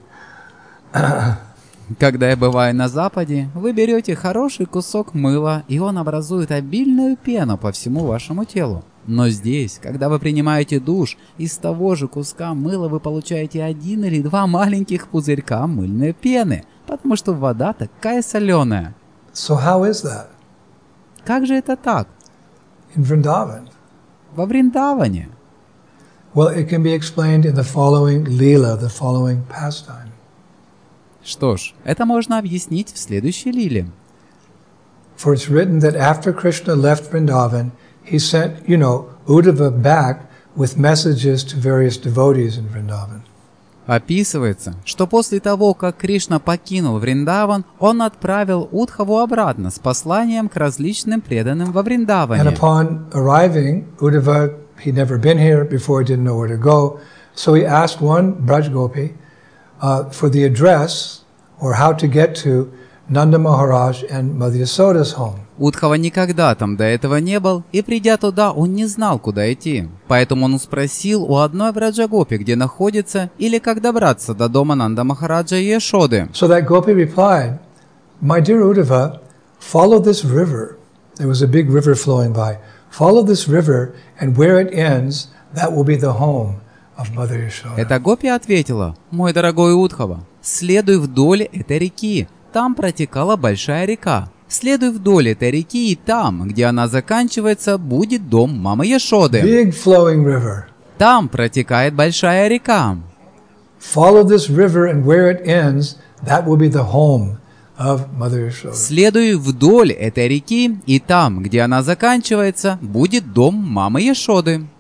Когда я бываю на Западе, вы берете хороший кусок мыла, и он образует обильную пену по всему вашему телу. Но здесь, когда вы принимаете душ, из того же куска мыла вы получаете один или два маленьких пузырька мыльной пены, потому что вода такая соленая. So how is that? Как же это так? In Vrindavan? Во Вриндаване. Well, it can be explained in the following lila, the following pastime. Что ж, это можно объяснить в следующей лиле. For it's written that after Krishna left Vrindavan, he sent, you know, Uddhava back with messages to various devotees in Vrindavan. Описывается, что после того, как Кришна покинул Вриндаван, он отправил Удхаву обратно с посланием к различным преданным во And Вриндаване. upon arriving, Uddhava, he'd never been here before, he didn't know where to go, so he asked one Braj Gopi uh, for the address or how to get to Nanda Maharaj and Madhya Yasoda's home. Удхава никогда там до этого не был, и придя туда, он не знал, куда идти. Поэтому он спросил у одной Браджагопи, где находится, или как добраться до дома Нанда Махараджа и Яшоды. So that Gopi replied, "My dear Uddhava, follow this river." There was a big river flowing by. Follow this river, and where it ends, that will be the home of Mother Yashoda. Эта гопи ответила: «Мой дорогой Удхава, следуй вдоль этой реки. Там протекала большая река. Следуй вдоль этой реки, и там, где она заканчивается, будет дом мамы Яшоды. Big flowing river. Там протекает большая река. Follow this river, and where it ends, that will be the home of Mother Yashoda." Следуй вдоль этой реки, и там, где она заканчивается, будет дом мамы Яшоды.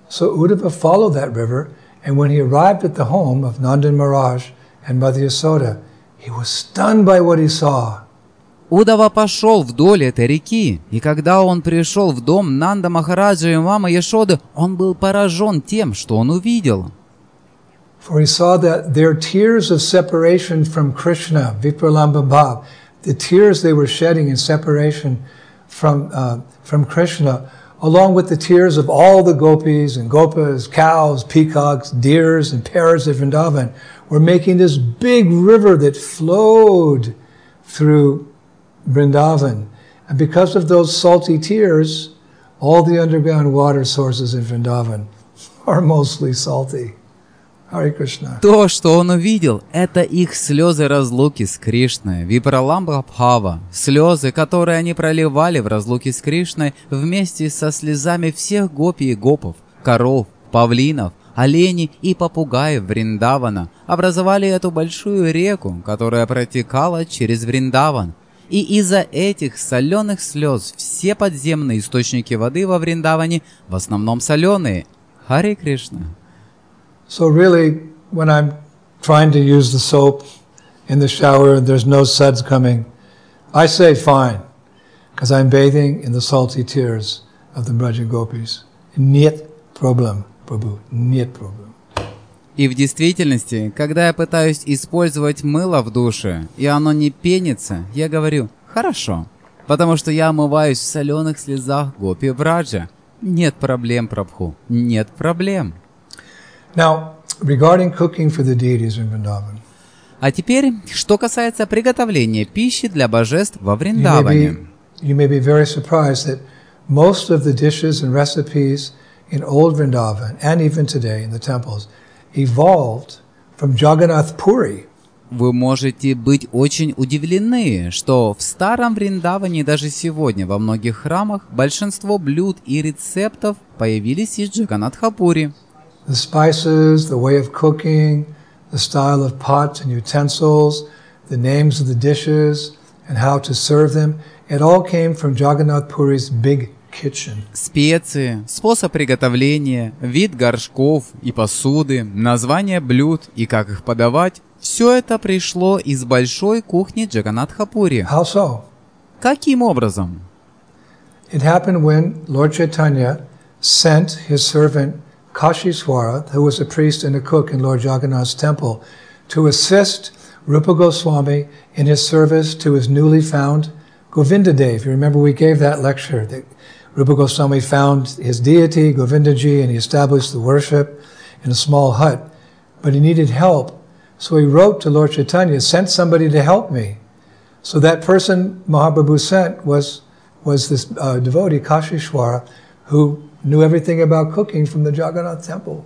So Uddhava followed that river, and when he arrived at the home of Nandan Maharaj and Mother Yasoda, he was stunned by what he saw. Удава пошел вдоль этой реки, и когда он пришел в дом Нанда Махараджа и мамы Яшоды, он был поражен тем, что он увидел. For he saw that their tears of separation from Krishna, Vipralambha Bhav, the tears they were shedding in separation from, uh, from Krishna, along with the tears of all the gopis and gopas, cows, peacocks, deers, and parrots of Vrindavan, were making this big river that flowed through Vrindavan. And because of those salty tears, all the underground water sources in Vrindavan are mostly salty. Hare Krishna. То, что он увидел, это их слезы разлуки с Кришной, Випраламбха Бхава, слезы, которые они проливали в разлуке с Кришной вместе со слезами всех гопи и гопов, коров, павлинов, оленей и попугаев Вриндавана, образовали эту большую реку, которая протекала через Вриндаван. И из-за этих соленых слез все подземные источники воды во Вриндаване в основном соленые. Харе Кришна. So really, when I'm trying to use the soap in the shower and there's no suds coming, I say fine, because I'm bathing in the salty tears of the Braja Gopis. Нет проблем, Prabhu, нет проблем. И в действительности, когда я пытаюсь использовать мыло в душе, и оно не пенится, я говорю «хорошо», потому что я омываюсь в соленых слезах гопи Браджа. Нет проблем, Прабху, нет проблем. Now, regarding cooking for the deities in Vrindavan. А теперь, что касается приготовления пищи для божеств во Вриндаване. You may be very surprised that most of the dishes and recipes in old Vrindavan, and even today in the temples, evolved from Jagannath Puri. Вы можете быть очень удивлены, что в старом Вриндаване даже сегодня во многих храмах большинство блюд и рецептов появились из Джаганнатха-пури. The spices, the way of cooking, the style of pots and utensils, the names of the dishes, and how to serve them, it all came from Jagannath Puri's big kitchen. Специи, способ приготовления, вид горшков и посуды, названия блюд и как их подавать – все это пришло из большой кухни Джаганнатха-пури. How so? Каким образом? It happened when Lord Chaitanya sent his servant Kashishwara, who was a priest and a cook in Lord Jagannath's temple, to assist Rupa Goswami in his service to his newly found Govindadev. You remember we gave that lecture that Rupa Goswami found his deity, Govindaji, and he established the worship in a small hut. But he needed help. So he wrote to Lord Chaitanya, sent somebody to help me. So that person Mahaprabhu sent was, was this uh, devotee, Kashishwara, who knew everything about cooking from the Jagannath temple.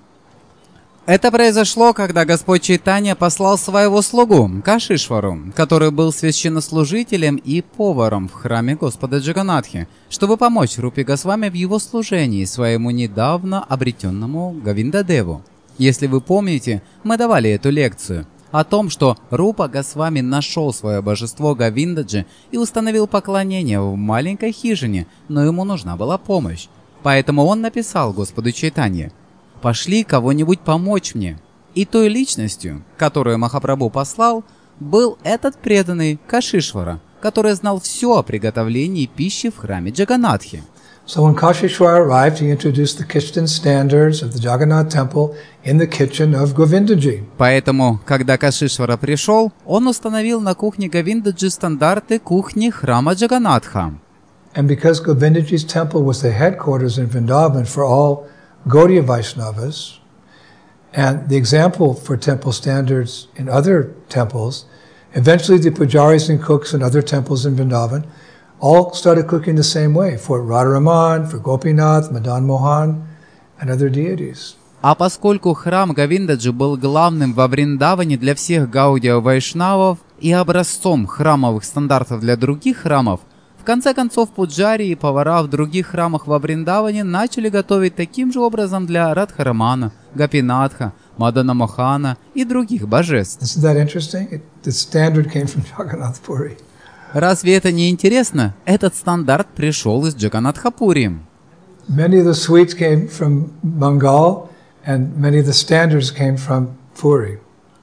Это произошло, когда Господь Чайтанья послал своего слугу, Кашишвару, который был священнослужителем и поваром в храме Господа Джаганнатхи, чтобы помочь Рупе Госвами в его служении своему недавно обретенному Говиндадеву. Если вы помните, мы давали эту лекцию о том, что Рупа Госвами нашел свое божество Говиндаджи и установил поклонение в маленькой хижине, но ему нужна была помощь. Поэтому он написал Господу Чайтанье: «Пошли кого-нибудь помочь мне». И той личностью, которую Махапрабху послал, был этот преданный Кашишвара, который знал все о приготовлении пищи в храме Джаганнатхи. So when Kashishwara arrived, he introduced the kitchen standards of the Jagannath temple in the kitchen of Govindaji. Поэтому, когда Кашишвара пришел, он установил на кухне Говиндаджи стандарты кухни храма Джаганнатха. And because Govindaji's temple was the headquarters in Vrindavan for all Gaudiya Vaishnavas, and the example for temple standards in other temples, eventually the pujaris and cooks in other temples in Vrindavan all started cooking the same way for Radharaman, for Gopinath, Madan Mohan, and other deities. А поскольку храм Говиндаджи был главным во Вриндаване для всех Гаудия Вайшнавов и образцом храмовых стандартов для других храмов, в конце концов пуджари и повара в других храмах во Вриндаване начали готовить таким же образом для Радхарамана, Гопинатха, Мадана Мохана и других божеств. Isn't that interesting? It, the standard came from Jagannath Puri. Разве это не интересно? Этот стандарт пришел из Джаганнатха-пури. Many of the sweets came from Bengal, and many of the standards came from Puri.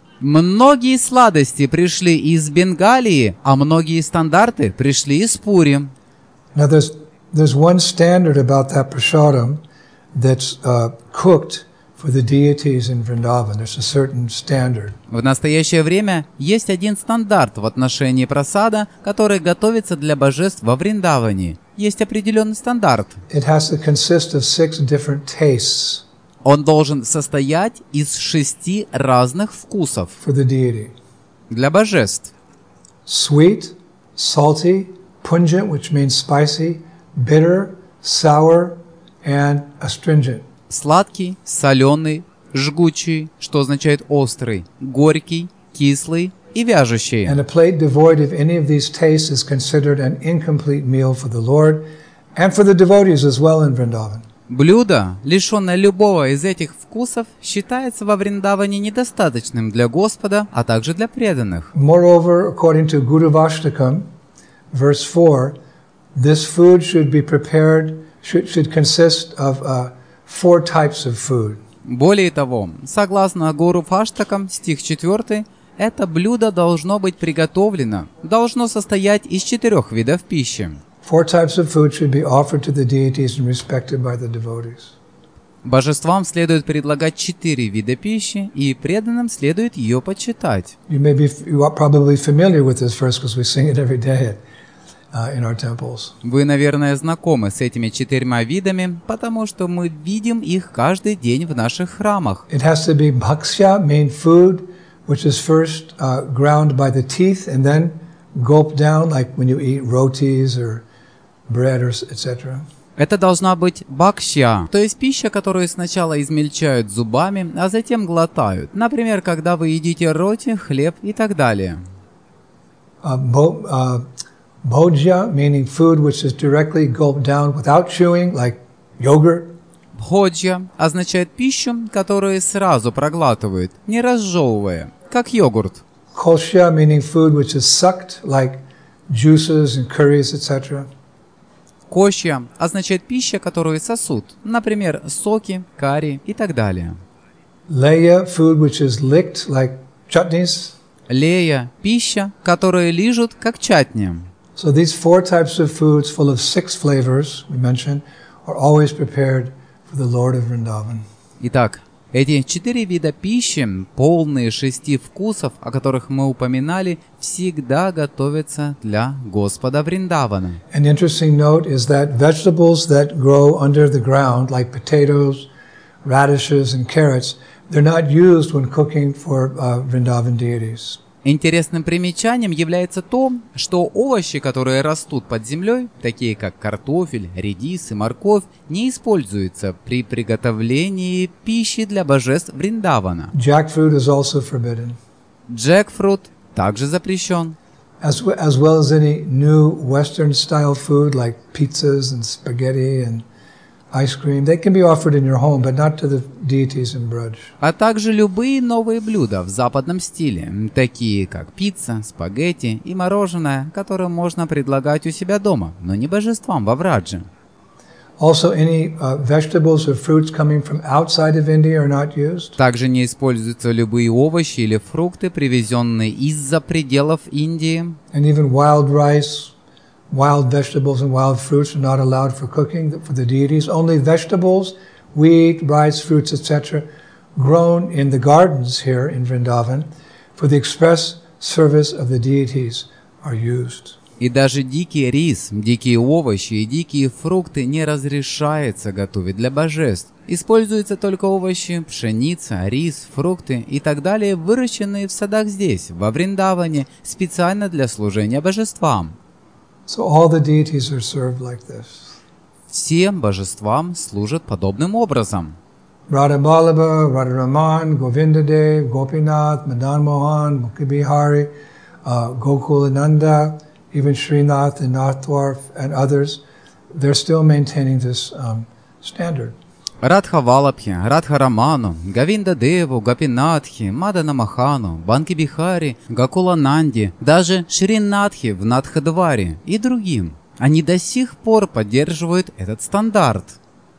Многие сладости пришли из Бенгалии, а многие стандарты пришли из Пури. Now there's there's one standard about that prasadam that's uh, cooked for the deities in Vrindavan. There's a certain standard. В настоящее время есть один стандарт в отношении прасада, который готовится для божеств во Вриндаване. Есть определенный стандарт. It has to consist of six different tastes. Он должен состоять из шести разных вкусов For the deity. для божеств. Sweet, salty, pungent, which means spicy, bitter, sour, and astringent. Сладкий, соленый, жгучий, что означает острый, горький, кислый и вяжущий. And a plate devoid of any of these tastes is considered an incomplete meal for the Lord and for the devotees as well in Vrindavan. Блюдо, лишенное любого из этих вкусов, считается во Вриндаване недостаточным для Господа, а также для преданных. Moreover, according to Guru Vastakam, verse four, this food should be prepared, should, should consist of uh, four types of food. Более того, согласно Гуру Фаштакам, стих четвёртый, это блюдо должно быть приготовлено, должно состоять из четырех видов пищи. Four types of food should be offered to the deities and respected by the devotees. Божествам следует предлагать четыре вида пищи, и преданным следует ее почитать. You may be, you are probably familiar with this verse because we sing it every day uh, in our temples. Вы, наверное, знакомы с этими четырьмя видами, потому что мы видим их каждый день в наших храмах. It has to be bhaksya, main food, which is first uh, ground by the teeth and then gulped down, like when you eat rotis or bread or et cetera. Это должна быть бхакшья, то есть пища, которую сначала измельчают зубами, а затем глотают. Например, когда вы едите роти, хлеб и так далее. Uh, bo, uh, bhojya, meaning food which is directly gulped down without chewing, like yogurt. Бходжья означает пищу, которую сразу проглатывают, не разжевывая, как йогурт. Koshya, meaning food which is sucked, like juices and curries, et cetera. Кошья означает пища, которую сосут, например, соки, карри и так далее. Leya, food which is licked, like chutneys. Лея – пища, которую лижут, как чатни. So these four types of foods, full of six flavors, we mentioned, are always prepared for the Lord of Vrindavan. Итак, эти четыре вида пищи, полные шести вкусов, о которых мы упоминали, всегда готовятся для Господа Вриндавана. An interesting note is that vegetables that grow under the ground, like potatoes, radishes, and carrots, they're not used when cooking for uh, Vrindavan deities. Интересным примечанием является то, что овощи, которые растут под землей, такие как картофель, редис и морковь, не используются при приготовлении пищи для божеств Вриндавана. Jackfruit is also forbidden, Джекфрут также запрещен, as, w- as well as any new Western-style food like pizzas and spaghetti and ice cream. They can be offered in your home, but not to the deities in Braj. а также любые новые блюда в западном стиле, такие как пицца, спагетти и мороженое, которое можно предлагать у себя дома, но не божествам во Врадже. Also, any uh, vegetables or fruits coming from outside of India are not used. Также не используются любые овощи или фрукты, привезенные из-за пределов Индии. And even wild rice, wild vegetables and wild fruits are not allowed for cooking for the deities. Only vegetables, wheat, rice, fruits, et cetera, grown in the gardens here in Vrindavan for the express service of the deities are used. И даже дикий рис, дикие овощи и дикие фрукты не разрешается готовить для божеств. Используются только овощи, пшеница, рис, фрукты и так далее, выращенные в садах здесь, во Вриндаване, специально для служения божествам. So all the deities are served like this. Всем божествам служат подобным образом. Radha Vallabha, Radharaman, Govindadev, Gopinath, Madan Mohan, Mukhi uh, Gokulananda, even Srinath and Nathdwarf and others, they're still maintaining this um, standard. Радха Валабхи, Радха Раману, Говинда Деву, Гопинатхи, Мадана Махану, Банки Бихари, Гакулананди, даже Шринатхи в Надхадваре и другим. Они до сих пор поддерживают этот стандарт.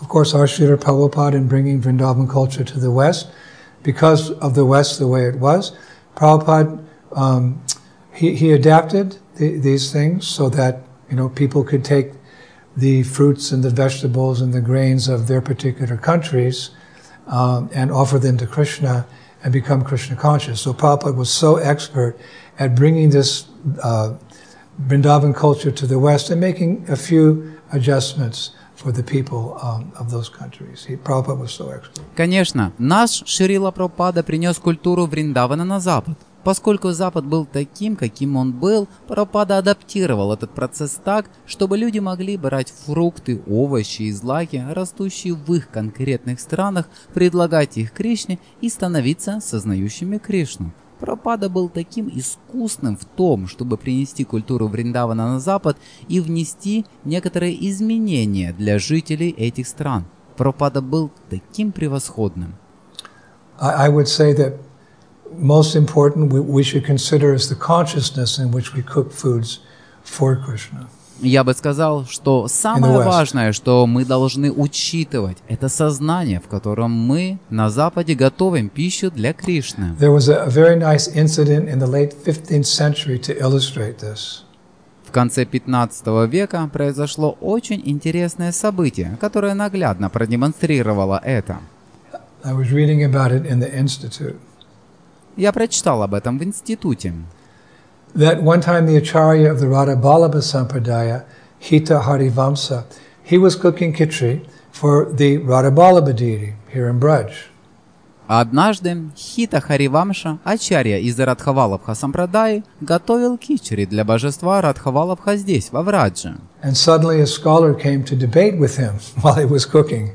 Of course, our Srila Prabhupada in bringing Vrindavan culture to the West, because of the West the way it was, Prabhupada, um, he, he adapted the, these things so that, you know, people could take the fruits and the vegetables and the grains of their particular countries um, and offer them to Krishna and become Krishna conscious. So Prabhupada was so expert at bringing this uh, Vrindavan culture to the West and making a few adjustments for the people um, of those countries. He, Prabhupada was so expert. Конечно, наш Шрила Прабхупада принес культуру Вриндавана на Запад. Поскольку Запад был таким, каким он был, Прабхупада адаптировал этот процесс так, чтобы люди могли брать фрукты, овощи и злаки, растущие в их конкретных странах, предлагать их Кришне и становиться сознающими Кришну. Прабхупада был таким искусным в том, чтобы принести культуру Вриндавана на Запад и внести некоторые изменения для жителей этих стран. Прабхупада был таким превосходным. I, I would say that most important we, we should consider is the consciousness in which we cook foods for Krishna. Я бы сказал, что самое важное, что мы должны учитывать, это сознание, в котором мы на Западе готовим пищу для Кришны. There was a very nice incident in the late fifteenth century to illustrate this. В конце пятнадцатого века произошло очень интересное событие, которое наглядно продемонстрировало это. I was reading about it in the institute. Я прочитал об этом в институте. That one time the Acharya of the Radha Vallabha Sampradaya, Hita Harivamsa, he was cooking khichdi for the Radha Vallabha deity here in Braj. Однажды Хита Харивамша, ачарья из Радхавалабха Сампрадаи, готовил кичри для божества Радхавалабха здесь, во Врадже. And suddenly a scholar came to debate with him while he was cooking.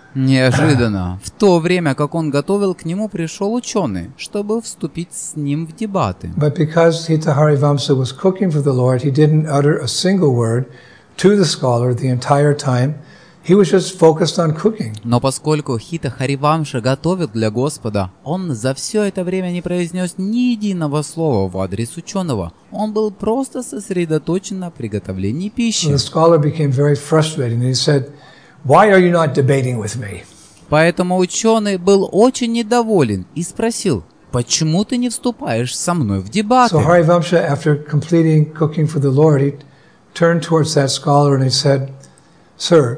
Неожиданно, в то время, как он готовил, к нему пришел ученый, чтобы вступить с ним в дебаты. But because Hita Harivamsa was cooking for the Lord, he didn't utter a single word to the scholar the entire time. He was just focused on cooking. Но поскольку Хита Харивамша готовил для Господа, он за все это время не произнес ни единого слова в адрес ученого. Он был просто сосредоточен на приготовлении пищи. So the scholar became very frustrated and he said, "Why are you not debating with me?" Поэтому ученый был очень недоволен и спросил, почему ты не вступаешь со мной в дебаты? So Harivamsa, after completing cooking for the Lord, he turned towards that scholar and he said, "Sir,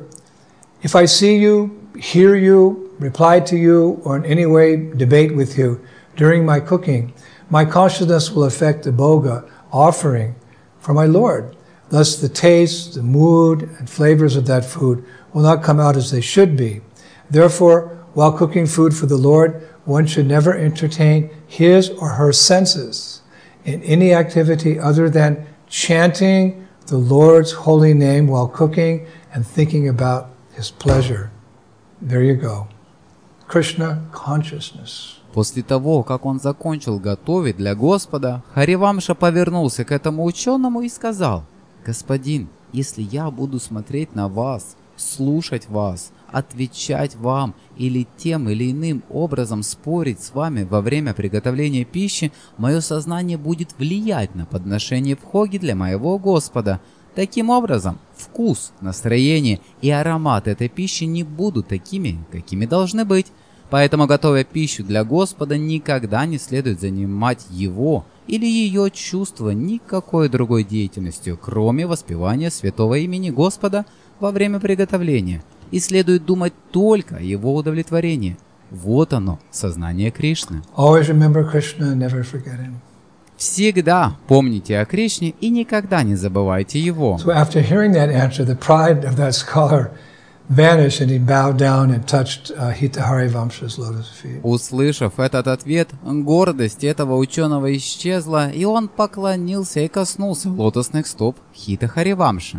if I see you, hear you, reply to you, or in any way debate with you during my cooking, my consciousness will affect the bhoga offering for my Lord. Thus the taste, the mood, and flavors of that food will not come out as they should be. Therefore, while cooking food for the Lord, one should never entertain his or her senses in any activity other than chanting the Lord's holy name while cooking and thinking about His pleasure." There you go. Krishna consciousness. После того, как он закончил готовить для Господа, Харивамша повернулся к этому ученому и сказал: «Господин, если я буду смотреть на вас, слушать вас, отвечать вам или тем или иным образом спорить с вами во время приготовления пищи, мое сознание будет влиять на подношение бхоги для моего Господа. Таким образом, вкус, настроение и аромат этой пищи не будут такими, какими должны быть. Поэтому, готовя пищу для Господа, никогда не следует занимать его или ее чувства никакой другой деятельностью, кроме воспевания святого имени Господа во время приготовления. И следует думать только о его удовлетворении. Вот оно, сознание Кришны. Always remember Krishna and never forget him. Всегда помните о Кришне и никогда не забывайте его. So after hearing that answer, the pride of that scholar vanished and he bowed down and touched uh, Hita Harivamsa's lotus feet. Услышав этот ответ, гордость этого ученого исчезла, и он поклонился и коснулся лотосных стоп Хита Харивамши.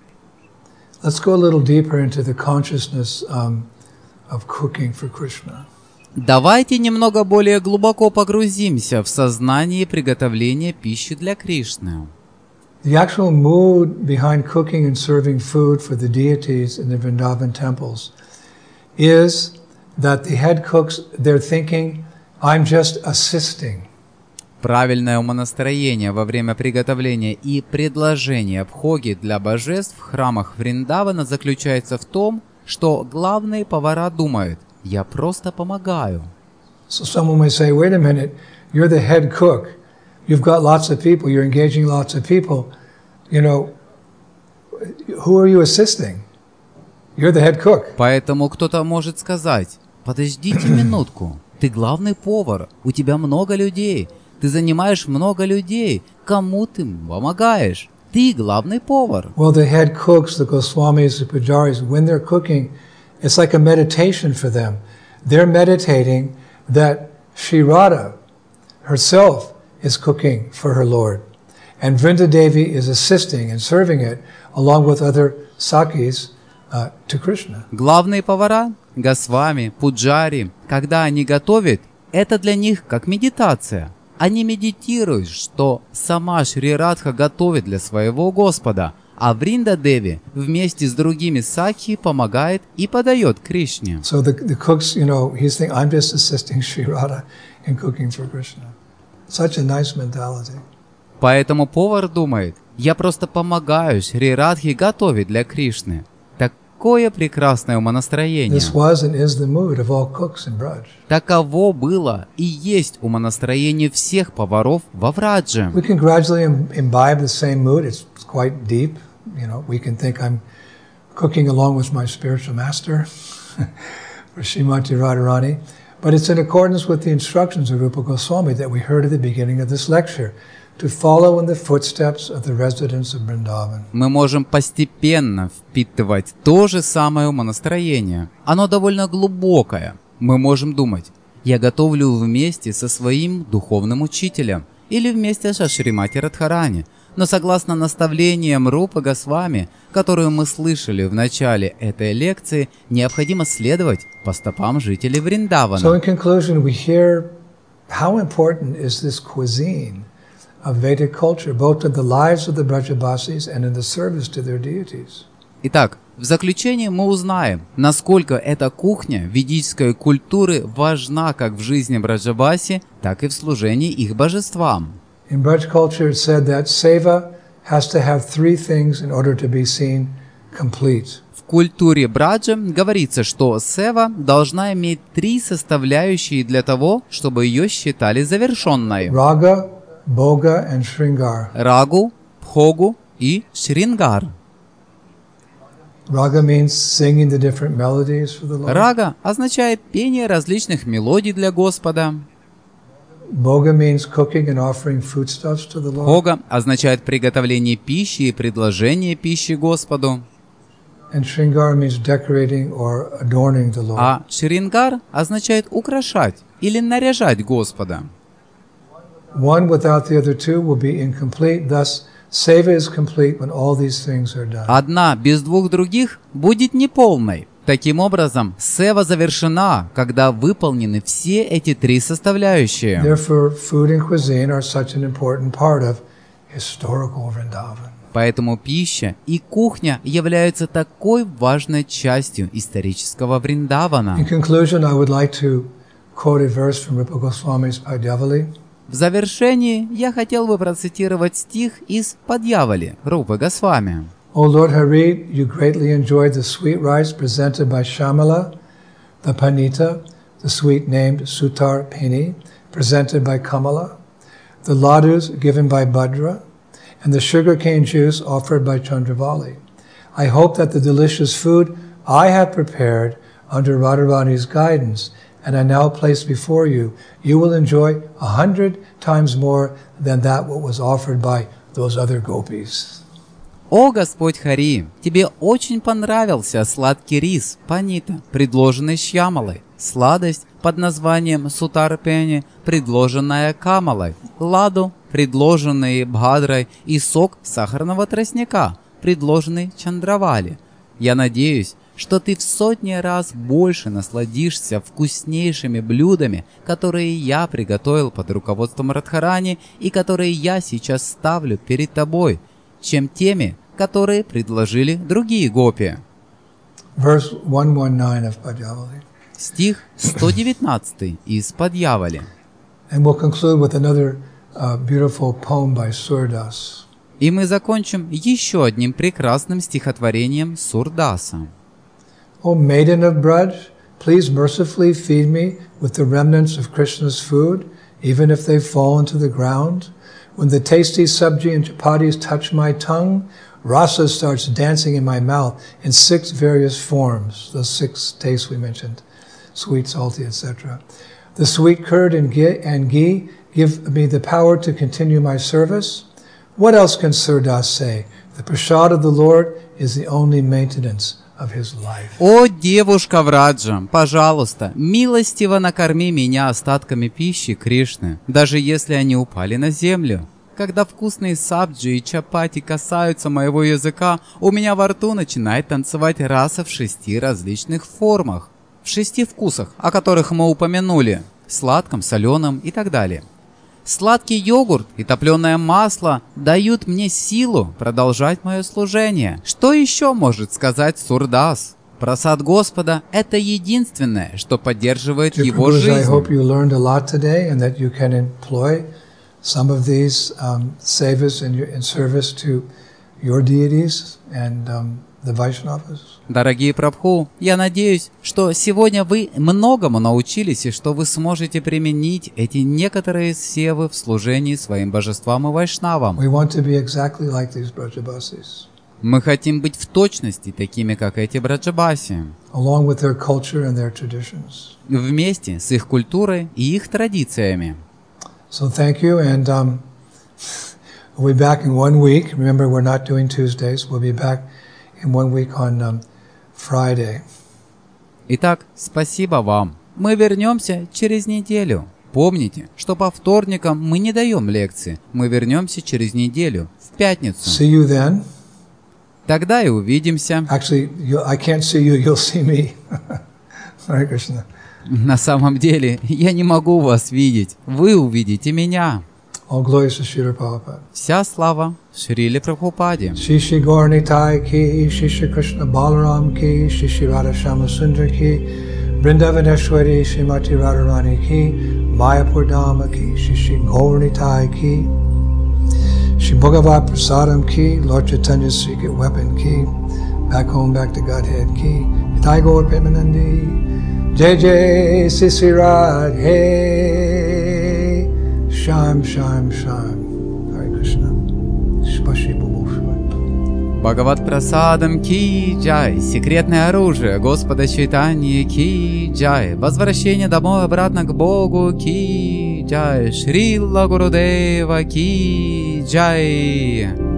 Let's go a little deeper into the consciousness um, of cooking for Krishna. Давайте немного более глубоко погрузимся в сознание приготовления пищи для Кришны. The actual mood behind cooking and serving food for the deities in the Vrindavan temples is that the head cooks, they're thinking, I'm just assisting. Правильное умонастроение во время приготовления и предложения бхоги для божеств в храмах Вриндавана заключается в том, что главные повара думают: «Я просто помогаю». So someone may say, wait a minute, you're the head cook. You've got lots of people, you're engaging lots of people. You know, who are you assisting? You're the head cook. Поэтому кто-то может сказать: подождите минутку, ты главный повар, у тебя много людей, ты занимаешь много людей, кому ты помогаешь? Ты главный повар. Well, the head cooks, the Goswamis, the Pujaris, when they're cooking, it's like a meditation for them. They're meditating that Shri Radha herself is cooking for her Lord. And Vrinda Devi is assisting and serving it along with other Sakis uh, to Krishna. Главные повара, Госвами, Пуджари, когда они готовят, это для них как медитация. Они медитируют, что сама Шри Радха готовит для своего Господа, а Вринда Деви вместе с другими Сакхи помогает и подает Кришне. So the, the cooks, you know, he's thinking, I'm just assisting Shri Radha in cooking for Krishna. Such a nice mentality. Поэтому повар думает: я просто помогаю Шри Радхе готовить для Кришны. Такое прекрасное умонастроение. This was and is the mood of all cooks in Braj. Таково было и есть умонастроение всех поваров во Врадже. We can gradually imbibe the same mood. It's quite deep. You know, we can think I'm cooking along with my spiritual master, for Srimati Radharani. But it's in accordance with the instructions of Rupa Goswami that we heard at the beginning of this lecture, to follow in the footsteps of the residents of Vrindavan. Мы можем постепенно впитывать то же самое умонастроение. Оно довольно глубокое. Мы можем думать: я готовлю вместе со своим духовным учителем или вместе со Шримати Радхарани. Но согласно наставлениям Рупы Госвами, которую мы слышали в начале этой лекции, необходимо следовать по стопам жителей Вриндавана. So in conclusion, we hear how important is this cuisine of Vedic culture, both in the lives of the Brajabasis and in the service to their deities. Итак, в заключение мы узнаем, насколько эта кухня ведической культуры важна как в жизни Браджабаси, так и в служении их божествам. In Braj culture, it's said that seva has to have three things in order to be seen complete. В культуре Браджа говорится, что сева должна иметь три составляющие для того, чтобы ее считали завершенной. Raga, Bhoga and Shringar. Рагу, Бхогу и Шрингар. Raga means singing the different melodies for the Lord. Рага означает пение различных мелодий для Господа. Bhoga means cooking and offering foodstuffs to the Lord. Бхога означает приготовление пищи и предложение пищи Господу. And Shringar means decorating or adorning the Lord. А Шрингар означает украшать или наряжать Господа. One without the other two will be incomplete. Thus, seva is complete when all these things are done. Одна без двух других будет неполной. Таким образом, сева завершена, когда выполнены все эти три составляющие. Therefore, food and cuisine are such an important part of historical Vrindavan. Поэтому пища и кухня являются такой важной частью исторического Вриндавана. In conclusion, I would like to quote a verse from Rupa Goswami's Padyavali. В завершении я хотел бы процитировать стих из Падьявали Рупы Госвами. O Lord Hari, you greatly enjoyed the sweet rice presented by Shamala, the Panita, the sweet named Sutar Pini, presented by Kamala, the ladus given by Bhadra, and the sugarcane juice offered by Chandravali. I hope that the delicious food I have prepared under Radharani's guidance and I now place before you, you will enjoy a hundred times more than that what was offered by those other gopis. «О Господь Хари, тебе очень понравился сладкий рис, панита, предложенный Шьямалой, сладость под названием Сутарпени, предложенная Камалой, ладу, предложенный Бхадрой, и сок сахарного тростника, предложенный Чандравали. Я надеюсь, что ты в сотни раз больше насладишься вкуснейшими блюдами, которые я приготовил под руководством Радхарани и которые я сейчас ставлю перед тобой, чем теми, которые предложили другие гопи». Verse one nineteen of Padyavali. Стих сто девятнадцатый из Падьявали. And we'll conclude with another uh, beautiful poem by Surdas. И мы закончим еще одним прекрасным стихотворением Сурдаса. O maiden of Braj, please mercifully feed me with the remnants of Krishna's food, even if they fall into the ground. When the tasty sabji and chapatis touch my tongue, rasa starts dancing in my mouth in six various forms, those six tastes we mentioned, sweet, salty, et cetera. The sweet curd and ghee, and ghee give me the power to continue my service. What else can Surdas say? The prasad of the Lord is the only maintenance of his life. О, девушка Враджа, пожалуйста, милостиво накорми меня остатками пищи Кришны, даже если они упали на землю. Когда вкусные сабджи и чапати касаются моего языка, у меня во рту начинает танцевать раса в шести различных формах, в шести вкусах, о которых мы упомянули, сладком, соленом и так далее. Сладкий йогурт и топленое масло дают мне силу продолжать мое служение. Что еще может сказать Сурдас? Прасад Господа – это единственное, что поддерживает его жизнь. I hope you learned a lot today and that you can employ some of these um, sevas in, your, in service to your deities and um, the Vaishnavas. Дорогие Прабху, я надеюсь, что сегодня вы многому научились и что вы сможете применить эти некоторые севы в служении своим божествам и вайшнавам. We want to be exactly like these Brajabasis. Мы хотим быть в точности такими, как эти браджабаси, along with their culture and their traditions. Вместе с их культурой и их традициями. So thank you, and um, we'll be back in one week. Remember, we're not doing Tuesdays. We'll be back in one week on um, Friday. Итак, спасибо вам. Мы вернемся через неделю. Помните, что по вторникам мы не даем лекции. Мы вернемся через неделю, в пятницу. See you then. Тогда и увидимся. Actually, you, I can't see you. You'll see me. Hare Krishna. На самом деле, я не могу вас видеть. Вы увидите меня. All glories to Srila Prabhupada. Вся слава Шриле Прабхупаде. Shri Shri Gaur Nitai ki, Shri Shri Krishna Balaram ki, Shri Shri Radha Shama Sundar ki, Vrindavaneshwari Srimati Radharani ki, Mayapur Dhama ki, Shri Shri Gaur Nitai ki, Shri Bhagavat Prasadam ki, Lord Chaitanya's secret weapon ki, back home, back to Godhead ki, Nitai Gaur Premanandi, Jai Jai Sisi Radhe, Sham Sham Sham, Hare Krishna, Спасибо большое. Бхагават Прасадам ки джай, секретное оружие Господа Чайтаньи ки джай, возвращение домой обратно к Богу ки джай, Шрила Гурудева ки джай.